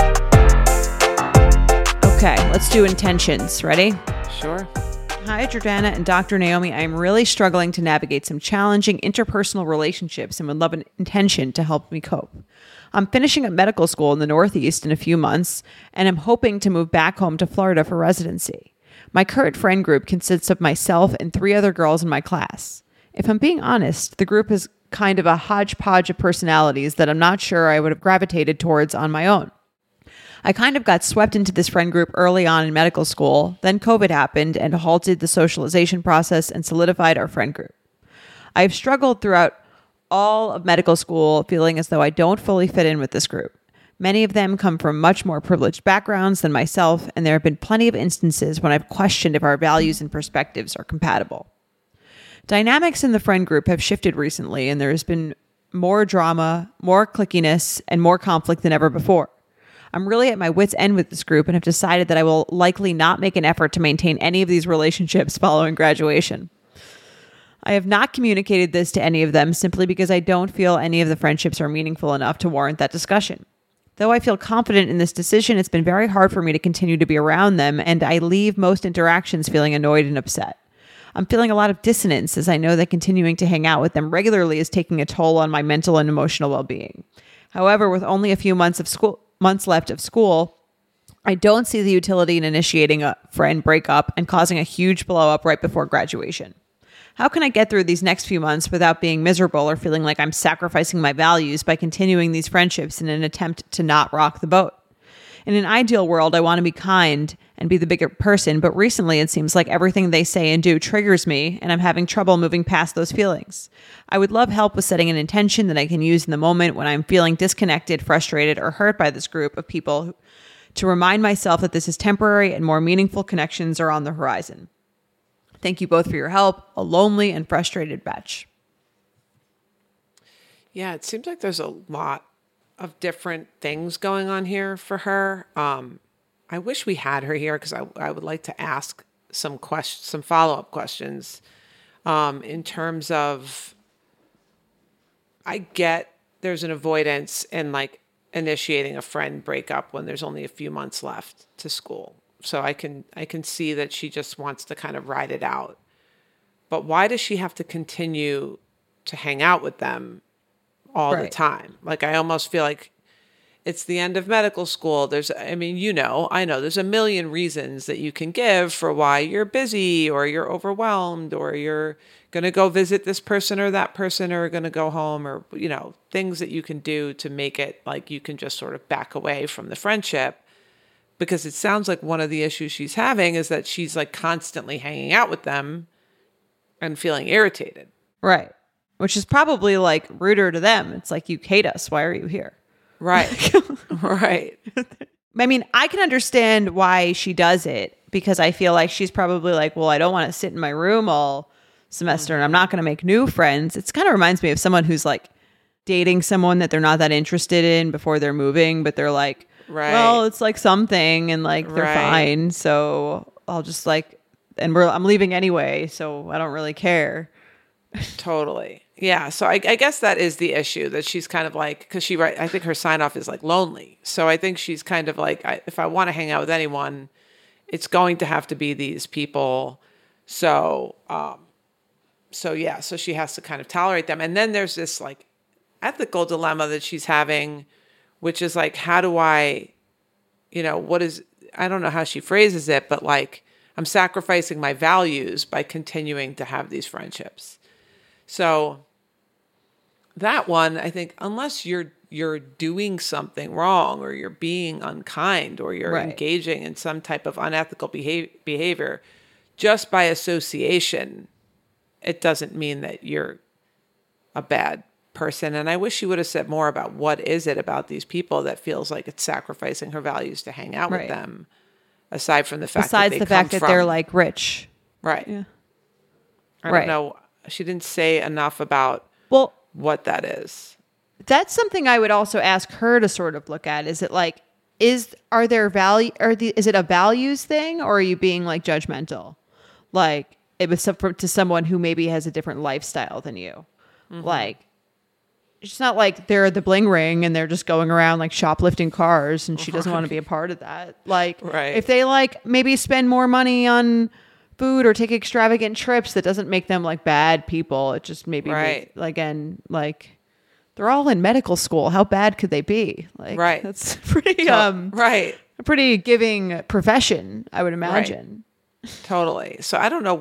Okay, let's do intentions. Ready? Sure. Hi, Jordana and Dr. Naomi. I'm really struggling to navigate some challenging interpersonal relationships and would love an intention to help me cope. I'm finishing up medical school in the Northeast in a few months, and I'm hoping to move back home to Florida for residency. My current friend group consists of myself and 3 other girls in my class. If I'm being honest, the group is kind of a hodgepodge of personalities that I'm not sure I would have gravitated towards on my own. I kind of got swept into this friend group early on in medical school. Then COVID happened and halted the socialization process and solidified our friend group. I've struggled throughout all of medical school, feeling as though I don't fully fit in with this group. Many of them come from much more privileged backgrounds than myself, and there have been plenty of instances when I've questioned if our values and perspectives are compatible. Dynamics in the friend group have shifted recently, and there has been more drama, more clickiness, and more conflict than ever before. I'm really at my wit's end with this group and have decided that I will likely not make an effort to maintain any of these relationships following graduation. I have not communicated this to any of them simply because I don't feel any of the friendships are meaningful enough to warrant that discussion. Though I feel confident in this decision, it's been very hard for me to continue to be around them, and I leave most interactions feeling annoyed and upset. I'm feeling a lot of dissonance as I know that continuing to hang out with them regularly is taking a toll on my mental and emotional well-being. However, with only a few months left of school, I don't see the utility in initiating a friend breakup and causing a huge blow up right before graduation. How can I get through these next few months without being miserable or feeling like I'm sacrificing my values by continuing these friendships in an attempt to not rock the boat? In an ideal world, I want to be kind and be the bigger person, but recently it seems like everything they say and do triggers me, and I'm having trouble moving past those feelings. I would love help with setting an intention that I can use in the moment when I'm feeling disconnected, frustrated, or hurt by this group of people to remind myself that this is temporary and more meaningful connections are on the horizon. Thank you both for your help. A lonely and frustrated Betch. Yeah, it seems like there's a lot of different things going on here for her. I wish we had her here because I would like to ask some follow-up questions in terms of, I get there's an avoidance in like initiating a friend breakup when there's only a few months left to school. So I can see that she just wants to kind of ride it out. but why does she have to continue to hang out with them all the Right. time? Like, I almost feel like it's the end of medical school. I know there's a million reasons that you can give for why you're busy or you're overwhelmed or you're going to go visit this person or that person or going to go home or, things that you can do to make it like you can just sort of back away from the friendship. Because it sounds like one of the issues she's having is that she's like constantly hanging out with them and feeling irritated. Right. Which is probably like ruder to them. It's like, you hate us. Why are you here? Right. Right. I mean, I can understand why she does it because I feel like she's probably like, well, I don't want to sit in my room all semester and I'm not going to make new friends. It kind of reminds me of someone who's like dating someone that they're not that interested in before they're moving, but they're like, Right. well, it's like something and like they're Right. fine. So I'll just like, I'm leaving anyway. So I don't really care. Totally. Yeah. So I guess that is the issue that she's kind of like, because I think her sign off is like lonely. So I think she's kind of like, if I want to hang out with anyone, it's going to have to be these people. So she has to kind of tolerate them. And then there's this like ethical dilemma that she's having, which is like, how do I, I don't know how she phrases it, but like, I'm sacrificing my values by continuing to have these friendships. So that one, I think, unless you're doing something wrong or you're being unkind or you're Right. engaging in some type of unethical behavior, just by association, it doesn't mean that you're a bad person. And I wish she would have said more about what is it about these people that feels like it's sacrificing her values to hang out Right. with them, aside from the fact Besides that the they fact come that they're from- like rich. right. Yeah. I Right. don't know. She didn't say enough about Well, what that is. that's something I would also ask her to sort of look at. Is it like, is it a values thing or are you being like judgmental? Like it was to someone who maybe has a different lifestyle than you. Like, it's not like they're the bling ring and they're just going around like shoplifting cars and she doesn't want to be a part of that. Like Right. if they like maybe spend more money on food or take extravagant trips, that doesn't make them like bad people. It just maybe Right. again, like they're all in medical school. How bad could they be? Like Right. that's pretty Right. a pretty giving profession, I would imagine. Totally. So I don't know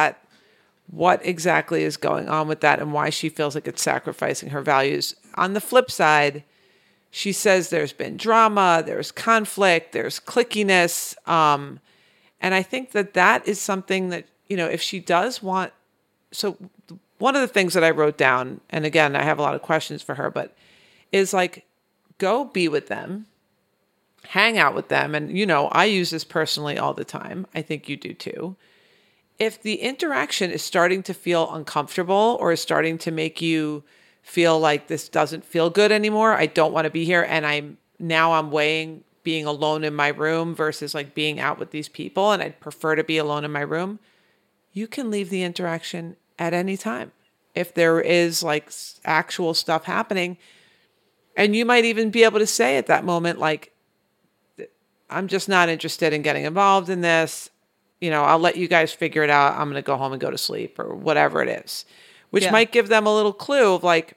what exactly is going on with that and why she feels like it's sacrificing her values. On the flip side, she says there's been drama, there's conflict, there's clickiness. And I think that is something that, if she does want, so one of the things that I wrote down, and again, I have a lot of questions for her, but is like, go be with them, hang out with them. And, I use this personally all the time. I think you do too. If the interaction is starting to feel uncomfortable or is starting to make you feel like this doesn't feel good anymore, I don't want to be here. And I'm weighing being alone in my room versus like being out with these people. And I'd prefer to be alone in my room. You can leave the interaction at any time. If there is like actual stuff happening, and you might even be able to say at that moment, like, I'm just not interested in getting involved in this. I'll let you guys figure it out. I'm going to go home and go to sleep or whatever it is, which Yeah. might give them a little clue of like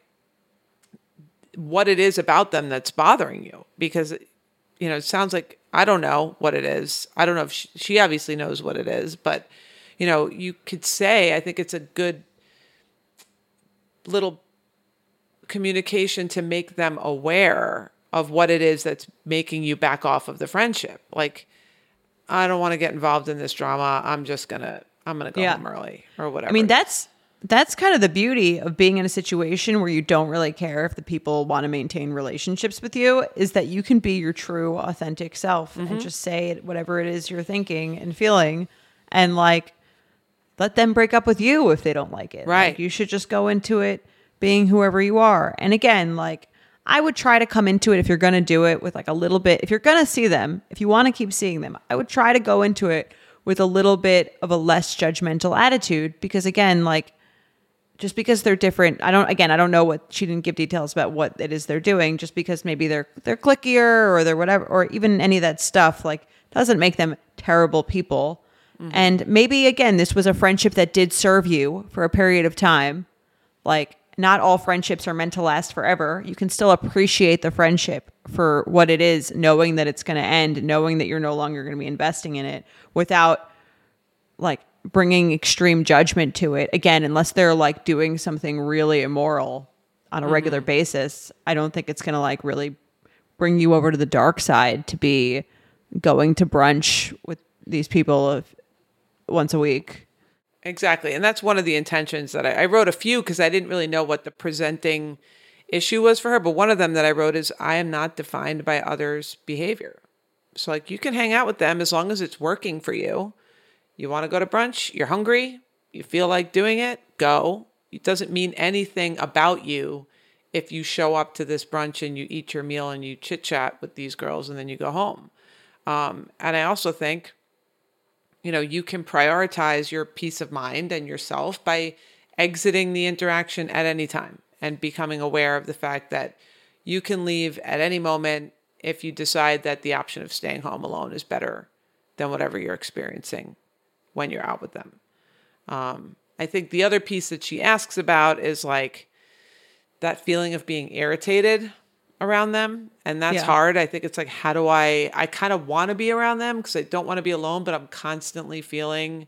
what it is about them that's bothering you. Because, it sounds like, I don't know what it is. I don't know if she obviously knows what it is, but, you could say, I think it's a good little communication to make them aware of what it is that's making you back off of the friendship. Like, I don't want to get involved in this drama. I'm going to go Yeah. home early or whatever. I mean, that's kind of the beauty of being in a situation where you don't really care if the people want to maintain relationships with you, is that you can be your true authentic self and just say whatever it is you're thinking and feeling, and like let them break up with you if they don't like it. Right. Like, you should just go into it being whoever you are. And again, like, I would try to come into it, if you're going to do it, with like a little bit, if you're going to see them, if you want to keep seeing them, I would try to go into it with a little bit of a less judgmental attitude, because again, like, just because they're different, I don't know what, she didn't give details about what it is they're doing, just because maybe they're clickier or they're whatever, or even any of that stuff, like, doesn't make them terrible people. And maybe, again, this was a friendship that did serve you for a period of time. Like, not all friendships are meant to last forever. You can still appreciate the friendship for what it is, knowing that it's going to end, knowing that you're no longer going to be investing in it without like bringing extreme judgment to it. Again, unless they're like doing something really immoral on a regular basis, I don't think it's going to like really bring you over to the dark side to be going to brunch with these people once a week. Exactly. And that's one of the intentions that I wrote a few because I didn't really know what the presenting issue was for her. But one of them that I wrote is, I am not defined by others' behavior. So like you can hang out with them as long as it's working for you. You want to go to brunch, you're hungry, you feel like doing it, go. It doesn't mean anything about you if you show up to this brunch and you eat your meal and you chit chat with these girls and then you go home. And I also think, you can prioritize your peace of mind and yourself by exiting the interaction at any time and becoming aware of the fact that you can leave at any moment if you decide that the option of staying home alone is better than whatever you're experiencing when you're out with them. I think the other piece that she asks about is like that feeling of being irritated around them. And that's hard. I think it's like, how do I kind of want to be around them because I don't want to be alone, but I'm constantly feeling,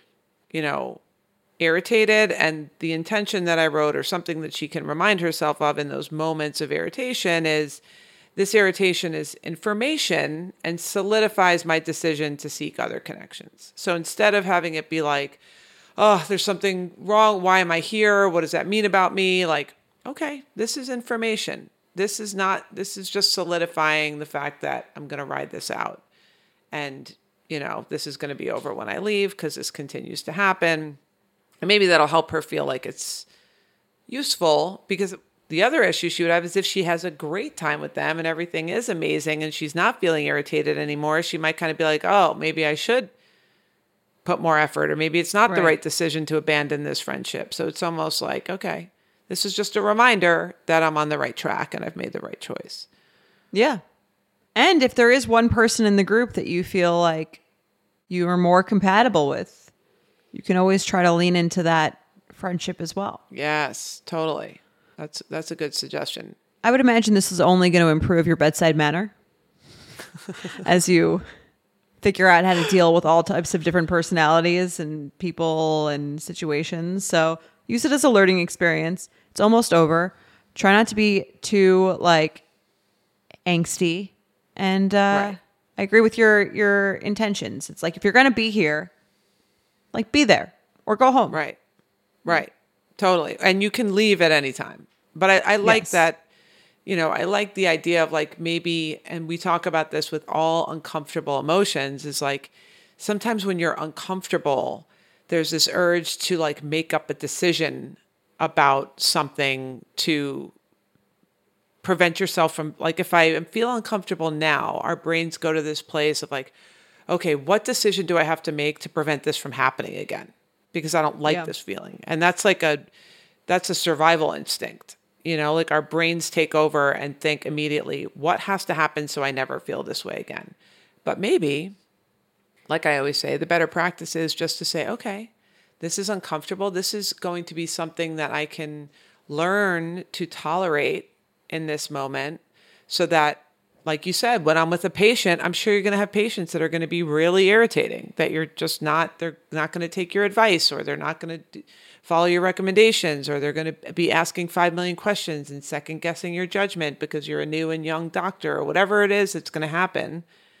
irritated. And the intention that I wrote, or something that she can remind herself of in those moments of irritation, is this irritation is information and solidifies my decision to seek other connections. So instead of having it be like, oh, there's something wrong. Why am I here? What does that mean about me? Like, okay, this is information. This is just solidifying the fact that I'm going to ride this out. And, this is going to be over when I leave because this continues to happen. And maybe that'll help her feel like it's useful, because the other issue she would have is if she has a great time with them and everything is amazing and she's not feeling irritated anymore, she might kind of be like, oh, maybe I should put more effort, or maybe it's not the right decision to abandon this friendship. So it's almost like, okay, this is just a reminder that I'm on the right track and I've made the right choice. Yeah. And if there is one person in the group that you feel like you are more compatible with, you can always try to lean into that friendship as well. Yes, totally. That's a good suggestion. I would imagine this is only going to improve your bedside manner as you figure out how to deal with all types of different personalities and people and situations. So use it as a learning experience. It's almost over. Try not to be too angsty. And I agree with your intentions. It's like, if you're going to be here, like, be there or go home. Right. Totally. And you can leave at any time. But I like that, I like the idea of like maybe, and we talk about this with all uncomfortable emotions, is like sometimes when you're uncomfortable, there's this urge to like make up a decision about something to prevent yourself from, like, if I feel uncomfortable now, our brains go to this place of like, okay, what decision do I have to make to prevent this from happening again? Because I don't like this feeling. And that's that's a survival instinct. Like our brains take over and think immediately, what has to happen so I never feel this way again? But maybe, like I always say, the better practice is just to say, okay, this is uncomfortable. This is going to be something that I can learn to tolerate in this moment, so that, like you said, when I'm with a patient, I'm sure you're going to have patients that are going to be really irritating, that they're not going to take your advice, or they're not going to follow your recommendations, or they're going to be asking 5 million questions and second guessing your judgment because you're a new and young doctor, or whatever it is that's going to happen.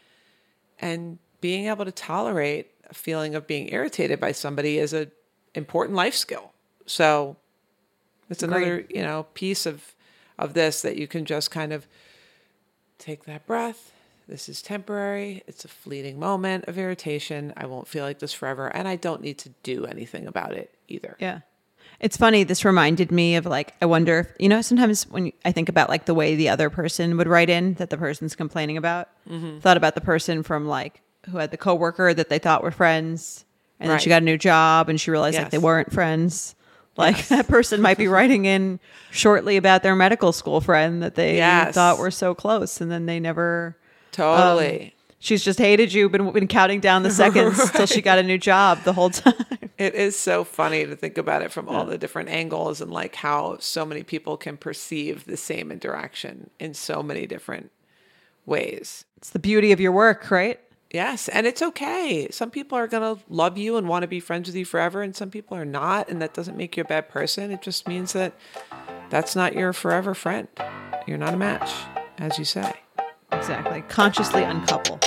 And being able to tolerate a feeling of being irritated by somebody is an important life skill. So it's another, piece of this that you can just kind of take that breath. This is temporary. It's a fleeting moment of irritation. I won't feel like this forever. And I don't need to do anything about it either. Yeah. It's funny. This reminded me of like, I wonder if, sometimes when I think about like the way the other person would write in that the person's complaining about, thought about the person from like, who had the coworker that they thought were friends, and then she got a new job and she realized like they weren't friends. Like that person might be writing in shortly about their medical school friend that they thought were so close, and then they never. Totally. She's just hated you, been counting down the seconds till she got a new job the whole time. It is so funny to think about it from all the different angles and like how so many people can perceive the same interaction in so many different ways. It's the beauty of your work, right? Yes, and it's okay. Some people are going to love you and want to be friends with you forever, and some people are not, and that doesn't make you a bad person. It just means that that's not your forever friend. You're not a match, as you say. Exactly. Consciously uncouple.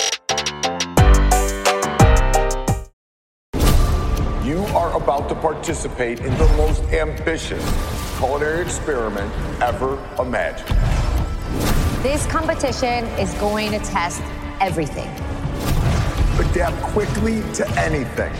You are about to participate in the most ambitious culinary experiment ever imagined. This competition is going to test everything. Adapt quickly to anything.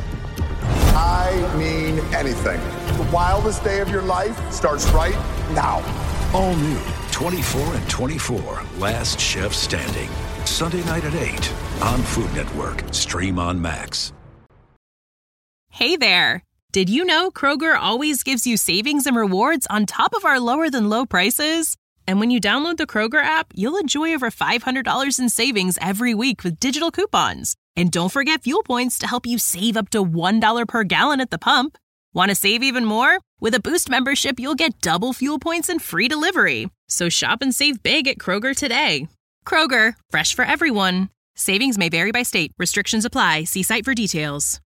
I mean anything. The wildest day of your life starts right now. All new 24 and 24 Last Chef Standing. Sunday night at 8 on Food Network. Stream on Max. Hey there. Did you know Kroger always gives you savings and rewards on top of our lower than low prices? And when you download the Kroger app, you'll enjoy over $500 in savings every week with digital coupons. And don't forget fuel points to help you save up to $1 per gallon at the pump. Want to save even more? With a Boost membership, you'll get double fuel points and free delivery. So shop and save big at Kroger today. Kroger, fresh for everyone. Savings may vary by state. Restrictions apply. See site for details.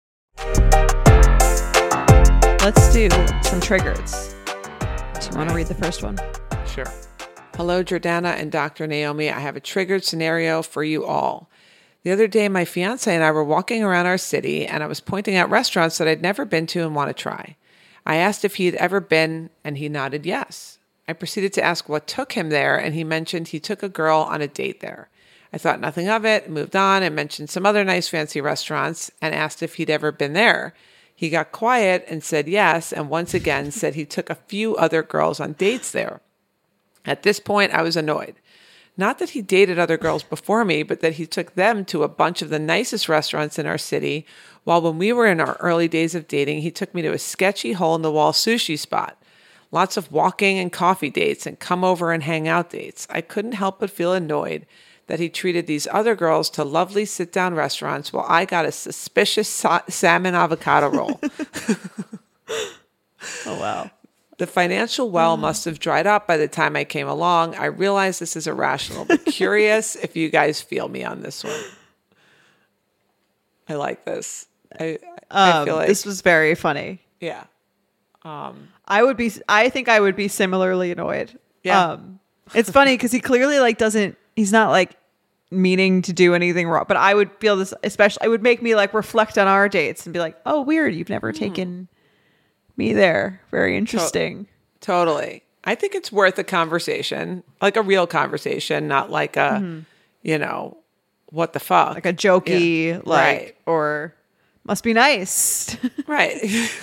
Let's do some triggers. Do you want to read the first one? Sure. Hello, Jordana and Dr. Naomi. I have a triggered scenario for you all. The other day, my fiance and I were walking around our city, and I was pointing out restaurants that I'd never been to and want to try. I asked if he had ever been, and he nodded yes. I proceeded to ask what took him there, and he mentioned he took a girl on a date there. I thought nothing of it, moved on, and mentioned some other nice fancy restaurants, and asked if he'd ever been there. He got quiet and said yes, and once again said he took a few other girls on dates there. At this point, I was annoyed. Not that he dated other girls before me, but that he took them to a bunch of the nicest restaurants in our city, while when we were in our early days of dating, he took me to a sketchy hole-in-the-wall sushi spot. Lots of walking and coffee dates and come over and hang out dates. I couldn't help but feel annoyed that he treated these other girls to lovely sit-down restaurants while I got a suspicious salmon avocado roll. Oh, wow. The financial well must have dried up by the time I came along. I realize this is irrational, but curious if you guys feel me on this one. I like this. I feel like this was very funny. yeah. I think I would be similarly annoyed. Yeah. It's funny because he clearly like he's not like meaning to do anything wrong, but I would feel this, especially, it would make me like reflect on our dates and be like, oh, weird. You've never taken me there. Very interesting. Totally. I think it's worth a conversation, like a real conversation, not like a, what the fuck? Like a jokey, Yeah. like, Right. or must be nice. Right.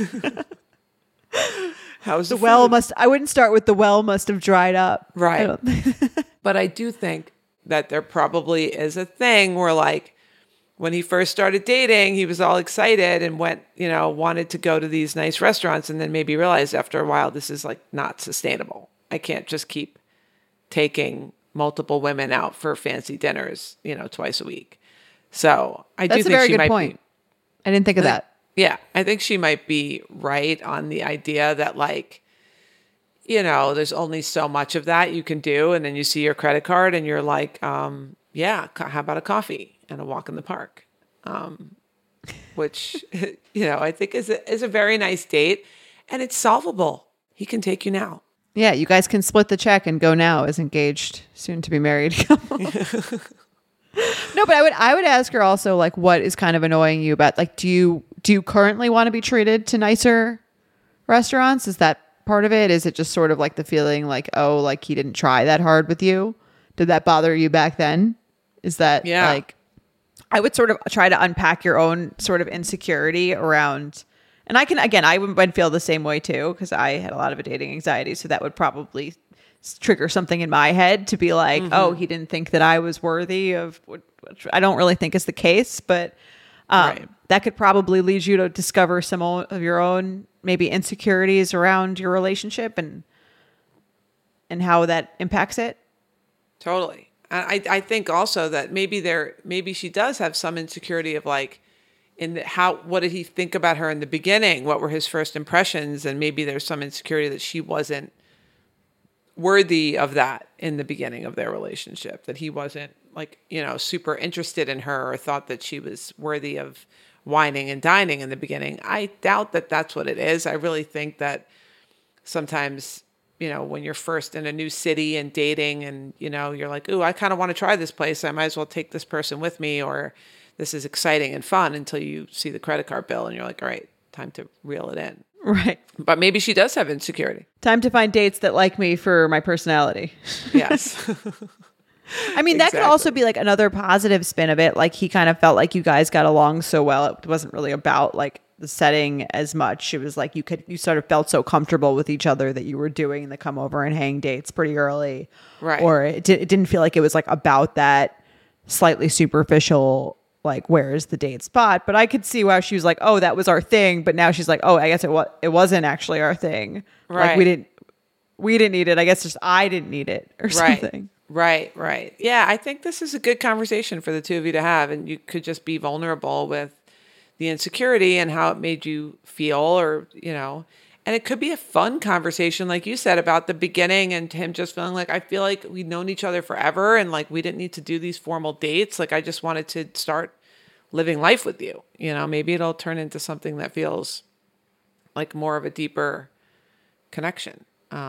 How's The well I wouldn't start with the well must have dried up. Right. But I do think that there probably is a thing where like when he first started dating, he was all excited and went, wanted to go to these nice restaurants and then maybe realized after a while, this is like not sustainable. I can't just keep taking multiple women out for fancy dinners, twice a week. So I do That's a think very she good might point. I didn't think of that. Yeah, I think she might be right on the idea that like, there's only so much of that you can do. And then you see your credit card and you're like, yeah, how about a coffee and a walk in the park? Which, I think is a very nice date and it's solvable. He can take you now. Yeah, you guys can split the check and go now as engaged, soon to be married couple. No, but I would ask her also like what is kind of annoying you about like do you currently want to be treated to nicer restaurants? Is that part of it? Is it just sort of like the feeling like, oh, like he didn't try that hard with you? Did that bother you back then? Is that like I would sort of try to unpack your own sort of insecurity around, and I would feel the same way too, because I had a lot of dating anxiety. So that would probably trigger something in my head to be like, oh, he didn't think that I was worthy of, which I don't really think is the case, but that could probably lead you to discover some of your own maybe insecurities around your relationship and how that impacts it. Totally. I think also that maybe she does have some insecurity of like, what did he think about her in the beginning? What were his first impressions? And maybe there's some insecurity that she wasn't worthy of that in the beginning of their relationship, that he wasn't like, super interested in her or thought that she was worthy of whining and dining in the beginning. I doubt that that's what it is. I really think that sometimes, when you're first in a new city and dating and, you're like, ooh, I kind of want to try this place. I might as well take this person with me, or this is exciting and fun, until you see the credit card bill and you're like, all right, time to reel it in. Right. But maybe she does have insecurity. Time to find dates that like me for my personality. Yes. I mean, that could also be like another positive spin of it. Like he kind of felt like you guys got along so well. It wasn't really about like the setting as much. It was like you sort of felt so comfortable with each other that you were doing the come over and hang dates pretty early. Right. Or it didn't feel like it was like about that slightly superficial, like, where is the date spot? But I could see why she was like, oh, that was our thing. But now she's like, oh, I guess it wasn't actually our thing. Right. Like we didn't need it. I guess just I didn't need it or something. Right. Yeah, I think this is a good conversation for the two of you to have. And you could just be vulnerable with the insecurity and how it made you feel, or, and it could be a fun conversation, like you said, about the beginning and him just feeling like, I feel like we've known each other forever and like we didn't need to do these formal dates. Like I just wanted to start living life with you. Maybe it'll turn into something that feels like more of a deeper connection.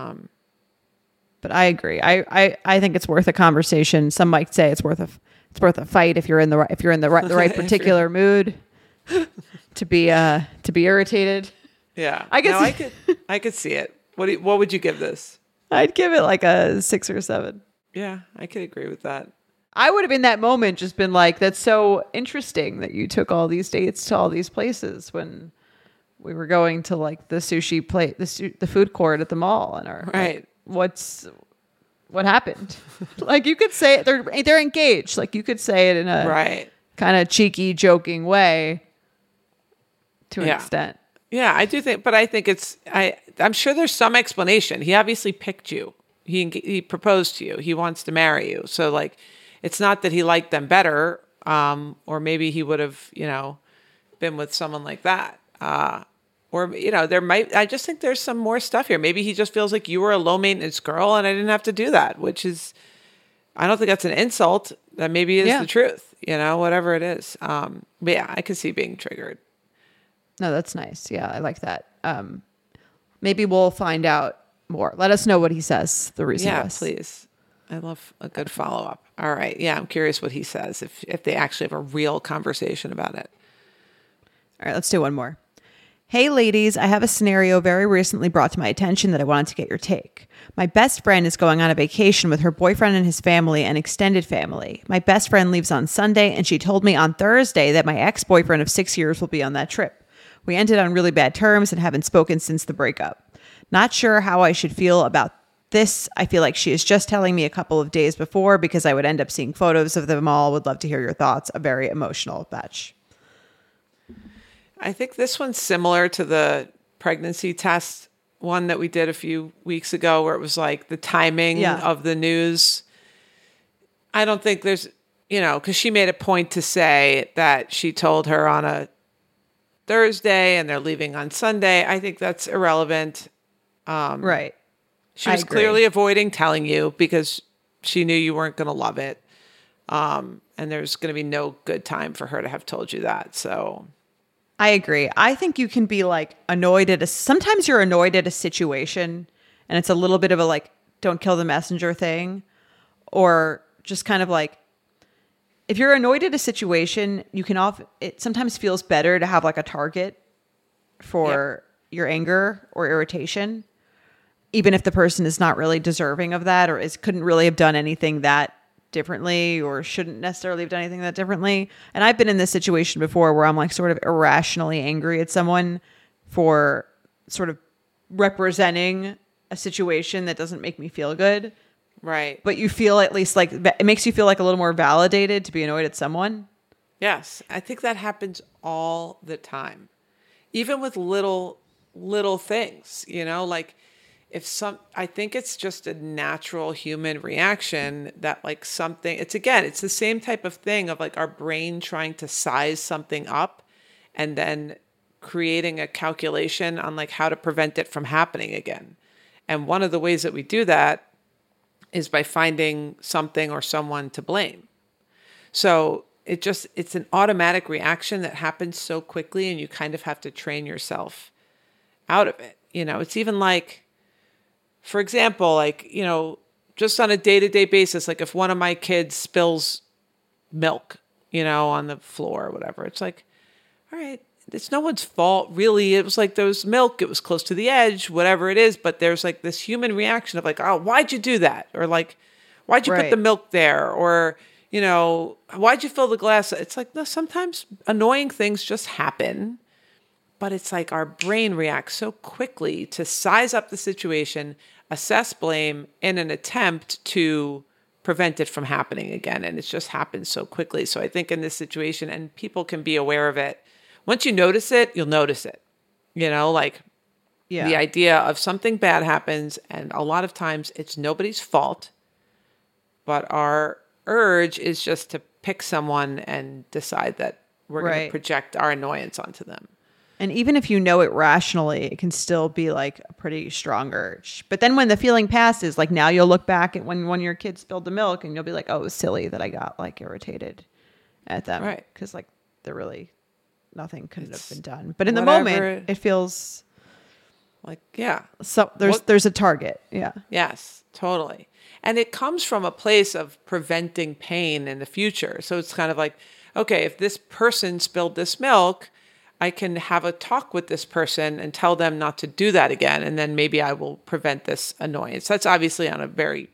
But I agree. I think it's worth a conversation. Some might say it's worth a fight if you're in the right particular mood to be irritated. Yeah, I guess I could see it. What would you give this? I'd give it like a 6 or 7. Yeah, I could agree with that. I would have in that moment just been like, that's so interesting that you took all these dates to all these places when we were going to like the sushi plate, the food court at the mall, and right. Like, what happened? Like you could say they're engaged. Like you could say it in a right kind of cheeky, joking way to an extent. Yeah, I do think, but I think I'm sure there's some explanation. He obviously picked you. He proposed to you. He wants to marry you. So like, it's not that he liked them better, or maybe he would have, been with someone like that. Or, I just think there's some more stuff here. Maybe he just feels like you were a low maintenance girl and I didn't have to do that, which is, I don't think that's an insult. That maybe is the truth, whatever it is. But yeah, I could see being triggered. No, that's nice. Yeah, I like that. Maybe we'll find out more. Let us know what he says. The reason. Yeah, please. I love a good follow-up. All right. Yeah, I'm curious what he says, if they actually have a real conversation about it. All right, let's do one more. Hey ladies, I have a scenario very recently brought to my attention that I wanted to get your take. My best friend is going on a vacation with her boyfriend and his family and extended family. My best friend leaves on Sunday, and she told me on Thursday that my ex-boyfriend of 6 years will be on that trip. We ended on really bad terms and haven't spoken since the breakup. Not sure how I should feel about this. I feel like she is just telling me a couple of days before because I would end up seeing photos of them all. Would love to hear your thoughts. A very emotional batch. I think this one's similar to the pregnancy test one that we did a few weeks ago, where it was like the timing of the news. I don't think there's, because she made a point to say that she told her on a Thursday and they're leaving on Sunday. I think that's irrelevant. Right. She was clearly avoiding telling you because she knew you weren't going to love it. And there's going to be no good time for her to have told you that. So I agree. I think you can be like annoyed sometimes you're annoyed at a situation and it's a little bit of a like, don't kill the messenger thing, or just kind of like, if you're annoyed at a situation, it sometimes feels better to have like a target for your anger or irritation, even if the person is not really deserving of that, or couldn't really have done anything that differently, or shouldn't necessarily have done anything that differently. And I've been in this situation before where I'm like sort of irrationally angry at someone for sort of representing a situation that doesn't make me feel good. Right. But you feel at least like it makes you feel like a little more validated to be annoyed at someone. Yes. I think that happens all the time. Even with little things, like I think it's just a natural human reaction that like something, it's the same type of thing of like our brain trying to size something up and then creating a calculation on like how to prevent it from happening again. And one of the ways that we do that is by finding something or someone to blame. So it's an automatic reaction that happens so quickly, and you kind of have to train yourself out of it. It's even like, for example, like, just on a day-to-day basis, like if one of my kids spills milk, on the floor or whatever, it's like, all right, it's no one's fault, really. It was like there was milk, it was close to the edge, whatever it is, but there's like this human reaction of like, oh, why'd you do that? Or like, why'd you put the milk there? Or, why'd you fill the glass? It's like, no, sometimes annoying things just happen. But it's like our brain reacts so quickly to size up the situation, assess blame in an attempt to prevent it from happening again. And it just happens so quickly. So I think in this situation, and people can be aware of it, once you notice it, you'll notice it. The idea of something bad happens, and a lot of times it's nobody's fault, but our urge is just to pick someone and decide that we're going to project our annoyance onto them. And even if you know it rationally, it can still be like a pretty strong urge. But then when the feeling passes, like now you'll look back at when one of your kids spilled the milk and you'll be like, oh, it was silly that I got like irritated at them. Right. Because like they're really, nothing could have been done. But in the moment, it feels like, yeah. So there's a target. Yeah. Yes, totally. And it comes from a place of preventing pain in the future. So it's kind of like, okay, if this person spilled this milk, I can have a talk with this person and tell them not to do that again. And then maybe I will prevent this annoyance. That's obviously on a very,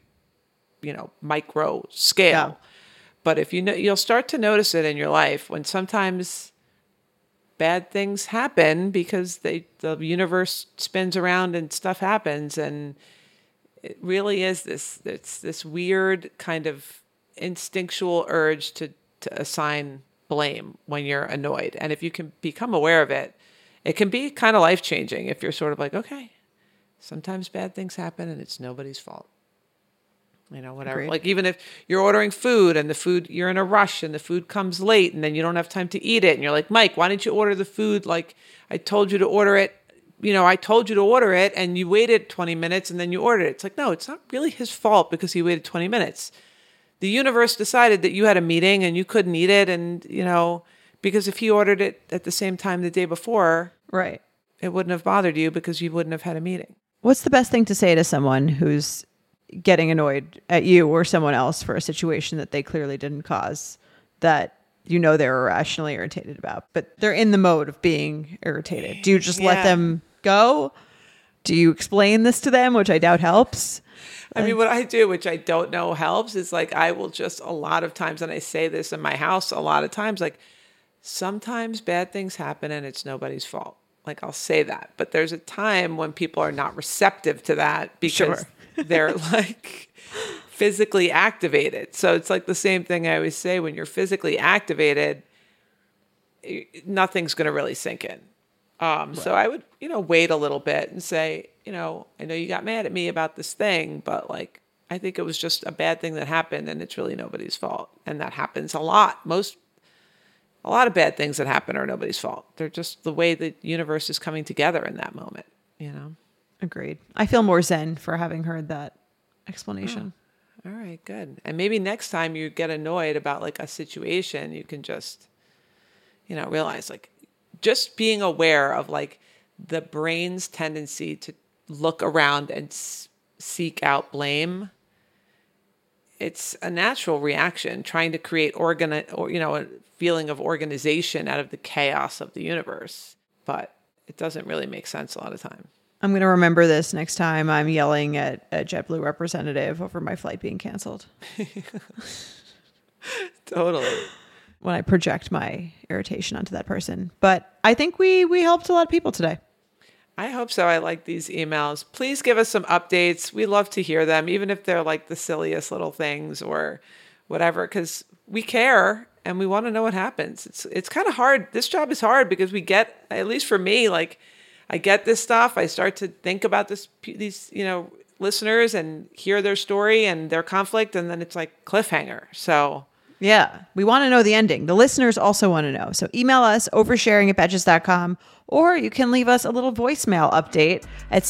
micro scale. Yeah. But if you'll start to notice it in your life when sometimes bad things happen because the universe spins around and stuff happens. And it really is this weird kind of instinctual urge to assign blame when you're annoyed. And if you can become aware of it, it can be kind of life-changing if you're sort of like, okay, sometimes bad things happen and it's nobody's fault. Whatever. Agreed. Like even if you're ordering food and you're in a rush and the food comes late and then you don't have time to eat it. And you're like, Mike, why didn't you order the food? Like I told you to order it. I told you to order it and you waited 20 minutes and then you ordered it. It's like, no, it's not really his fault because he waited 20 minutes. The universe decided that you had a meeting and you couldn't eat it. And, because if he ordered it at the same time the day before, right, it wouldn't have bothered you because you wouldn't have had a meeting. What's the best thing to say to someone who's getting annoyed at you or someone else for a situation that they clearly didn't cause, that they're irrationally irritated about, but they're in the mode of being irritated? Do you just let them go? Do you explain this to them, which I doubt helps? I mean, what I do, which I don't know helps, is like I will just a lot of times, and I say this in my house a lot of times, like sometimes bad things happen and it's nobody's fault. Like I'll say that, but there's a time when people are not receptive to that because they're like physically activated. So it's like the same thing I always say, when you're physically activated, nothing's going to really sink in. So I would, wait a little bit and say, I know you got mad at me about this thing, but like, I think it was just a bad thing that happened and it's really nobody's fault. And that happens a lot. A lot of bad things that happen are nobody's fault. They're just the way the universe is coming together in that moment, Agreed. I feel more zen for having heard that explanation. Oh, all right, good. And maybe next time you get annoyed about like a situation, you can just, realize like just being aware of like the brain's tendency to look around and seek out blame. It's a natural reaction, trying to create a feeling of organization out of the chaos of the universe. But it doesn't really make sense a lot of time. I'm going to remember this next time I'm yelling at a JetBlue representative over my flight being canceled. Totally. When I project my irritation onto that person. But I think we helped a lot of people today. I hope so. I like these emails. Please give us some updates. We love to hear them, even if they're like the silliest little things or whatever, because we care and we want to know what happens. It's kind of hard. This job is hard because we get, at least for me, like I get this stuff. I start to think about these, listeners and hear their story and their conflict. And then it's like cliffhanger. So yeah, we want to know the ending. The listeners also want to know. So email us oversharing@betches.com, or you can leave us a little voicemail update at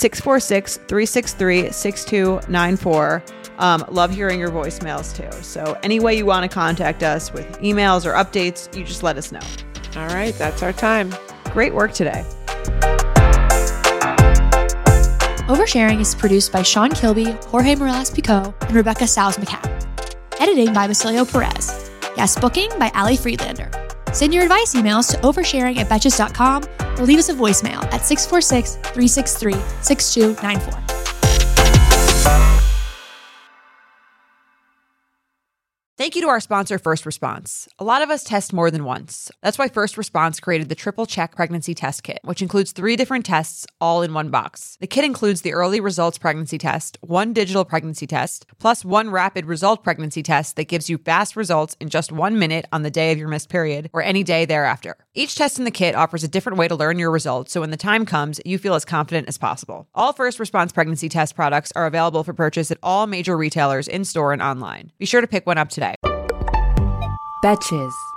646-363-6294. Love hearing your voicemails too. So any way you want to contact us with emails or updates, you just let us know. All right, that's our time. Great work today. Oversharing is produced by Sean Kilby, Jorge Morales-Pico, and Rebecca Salz-McCann. Editing by Basilio Perez. Guest booking by Ali Friedlander. Send your advice emails to oversharing@betches.com or leave us a voicemail at 646-363-6294. Thank you to our sponsor, First Response. A lot of us test more than once. That's why First Response created the Triple Check Pregnancy Test Kit, which includes 3 different tests all in one box. The kit includes the Early Results Pregnancy Test, 1 digital pregnancy test, plus 1 rapid result pregnancy test that gives you fast results in just 1 minute on the day of your missed period or any day thereafter. Each test in the kit offers a different way to learn your results, so when the time comes, you feel as confident as possible. All First Response pregnancy test products are available for purchase at all major retailers in-store and online. Be sure to pick one up today. Betches.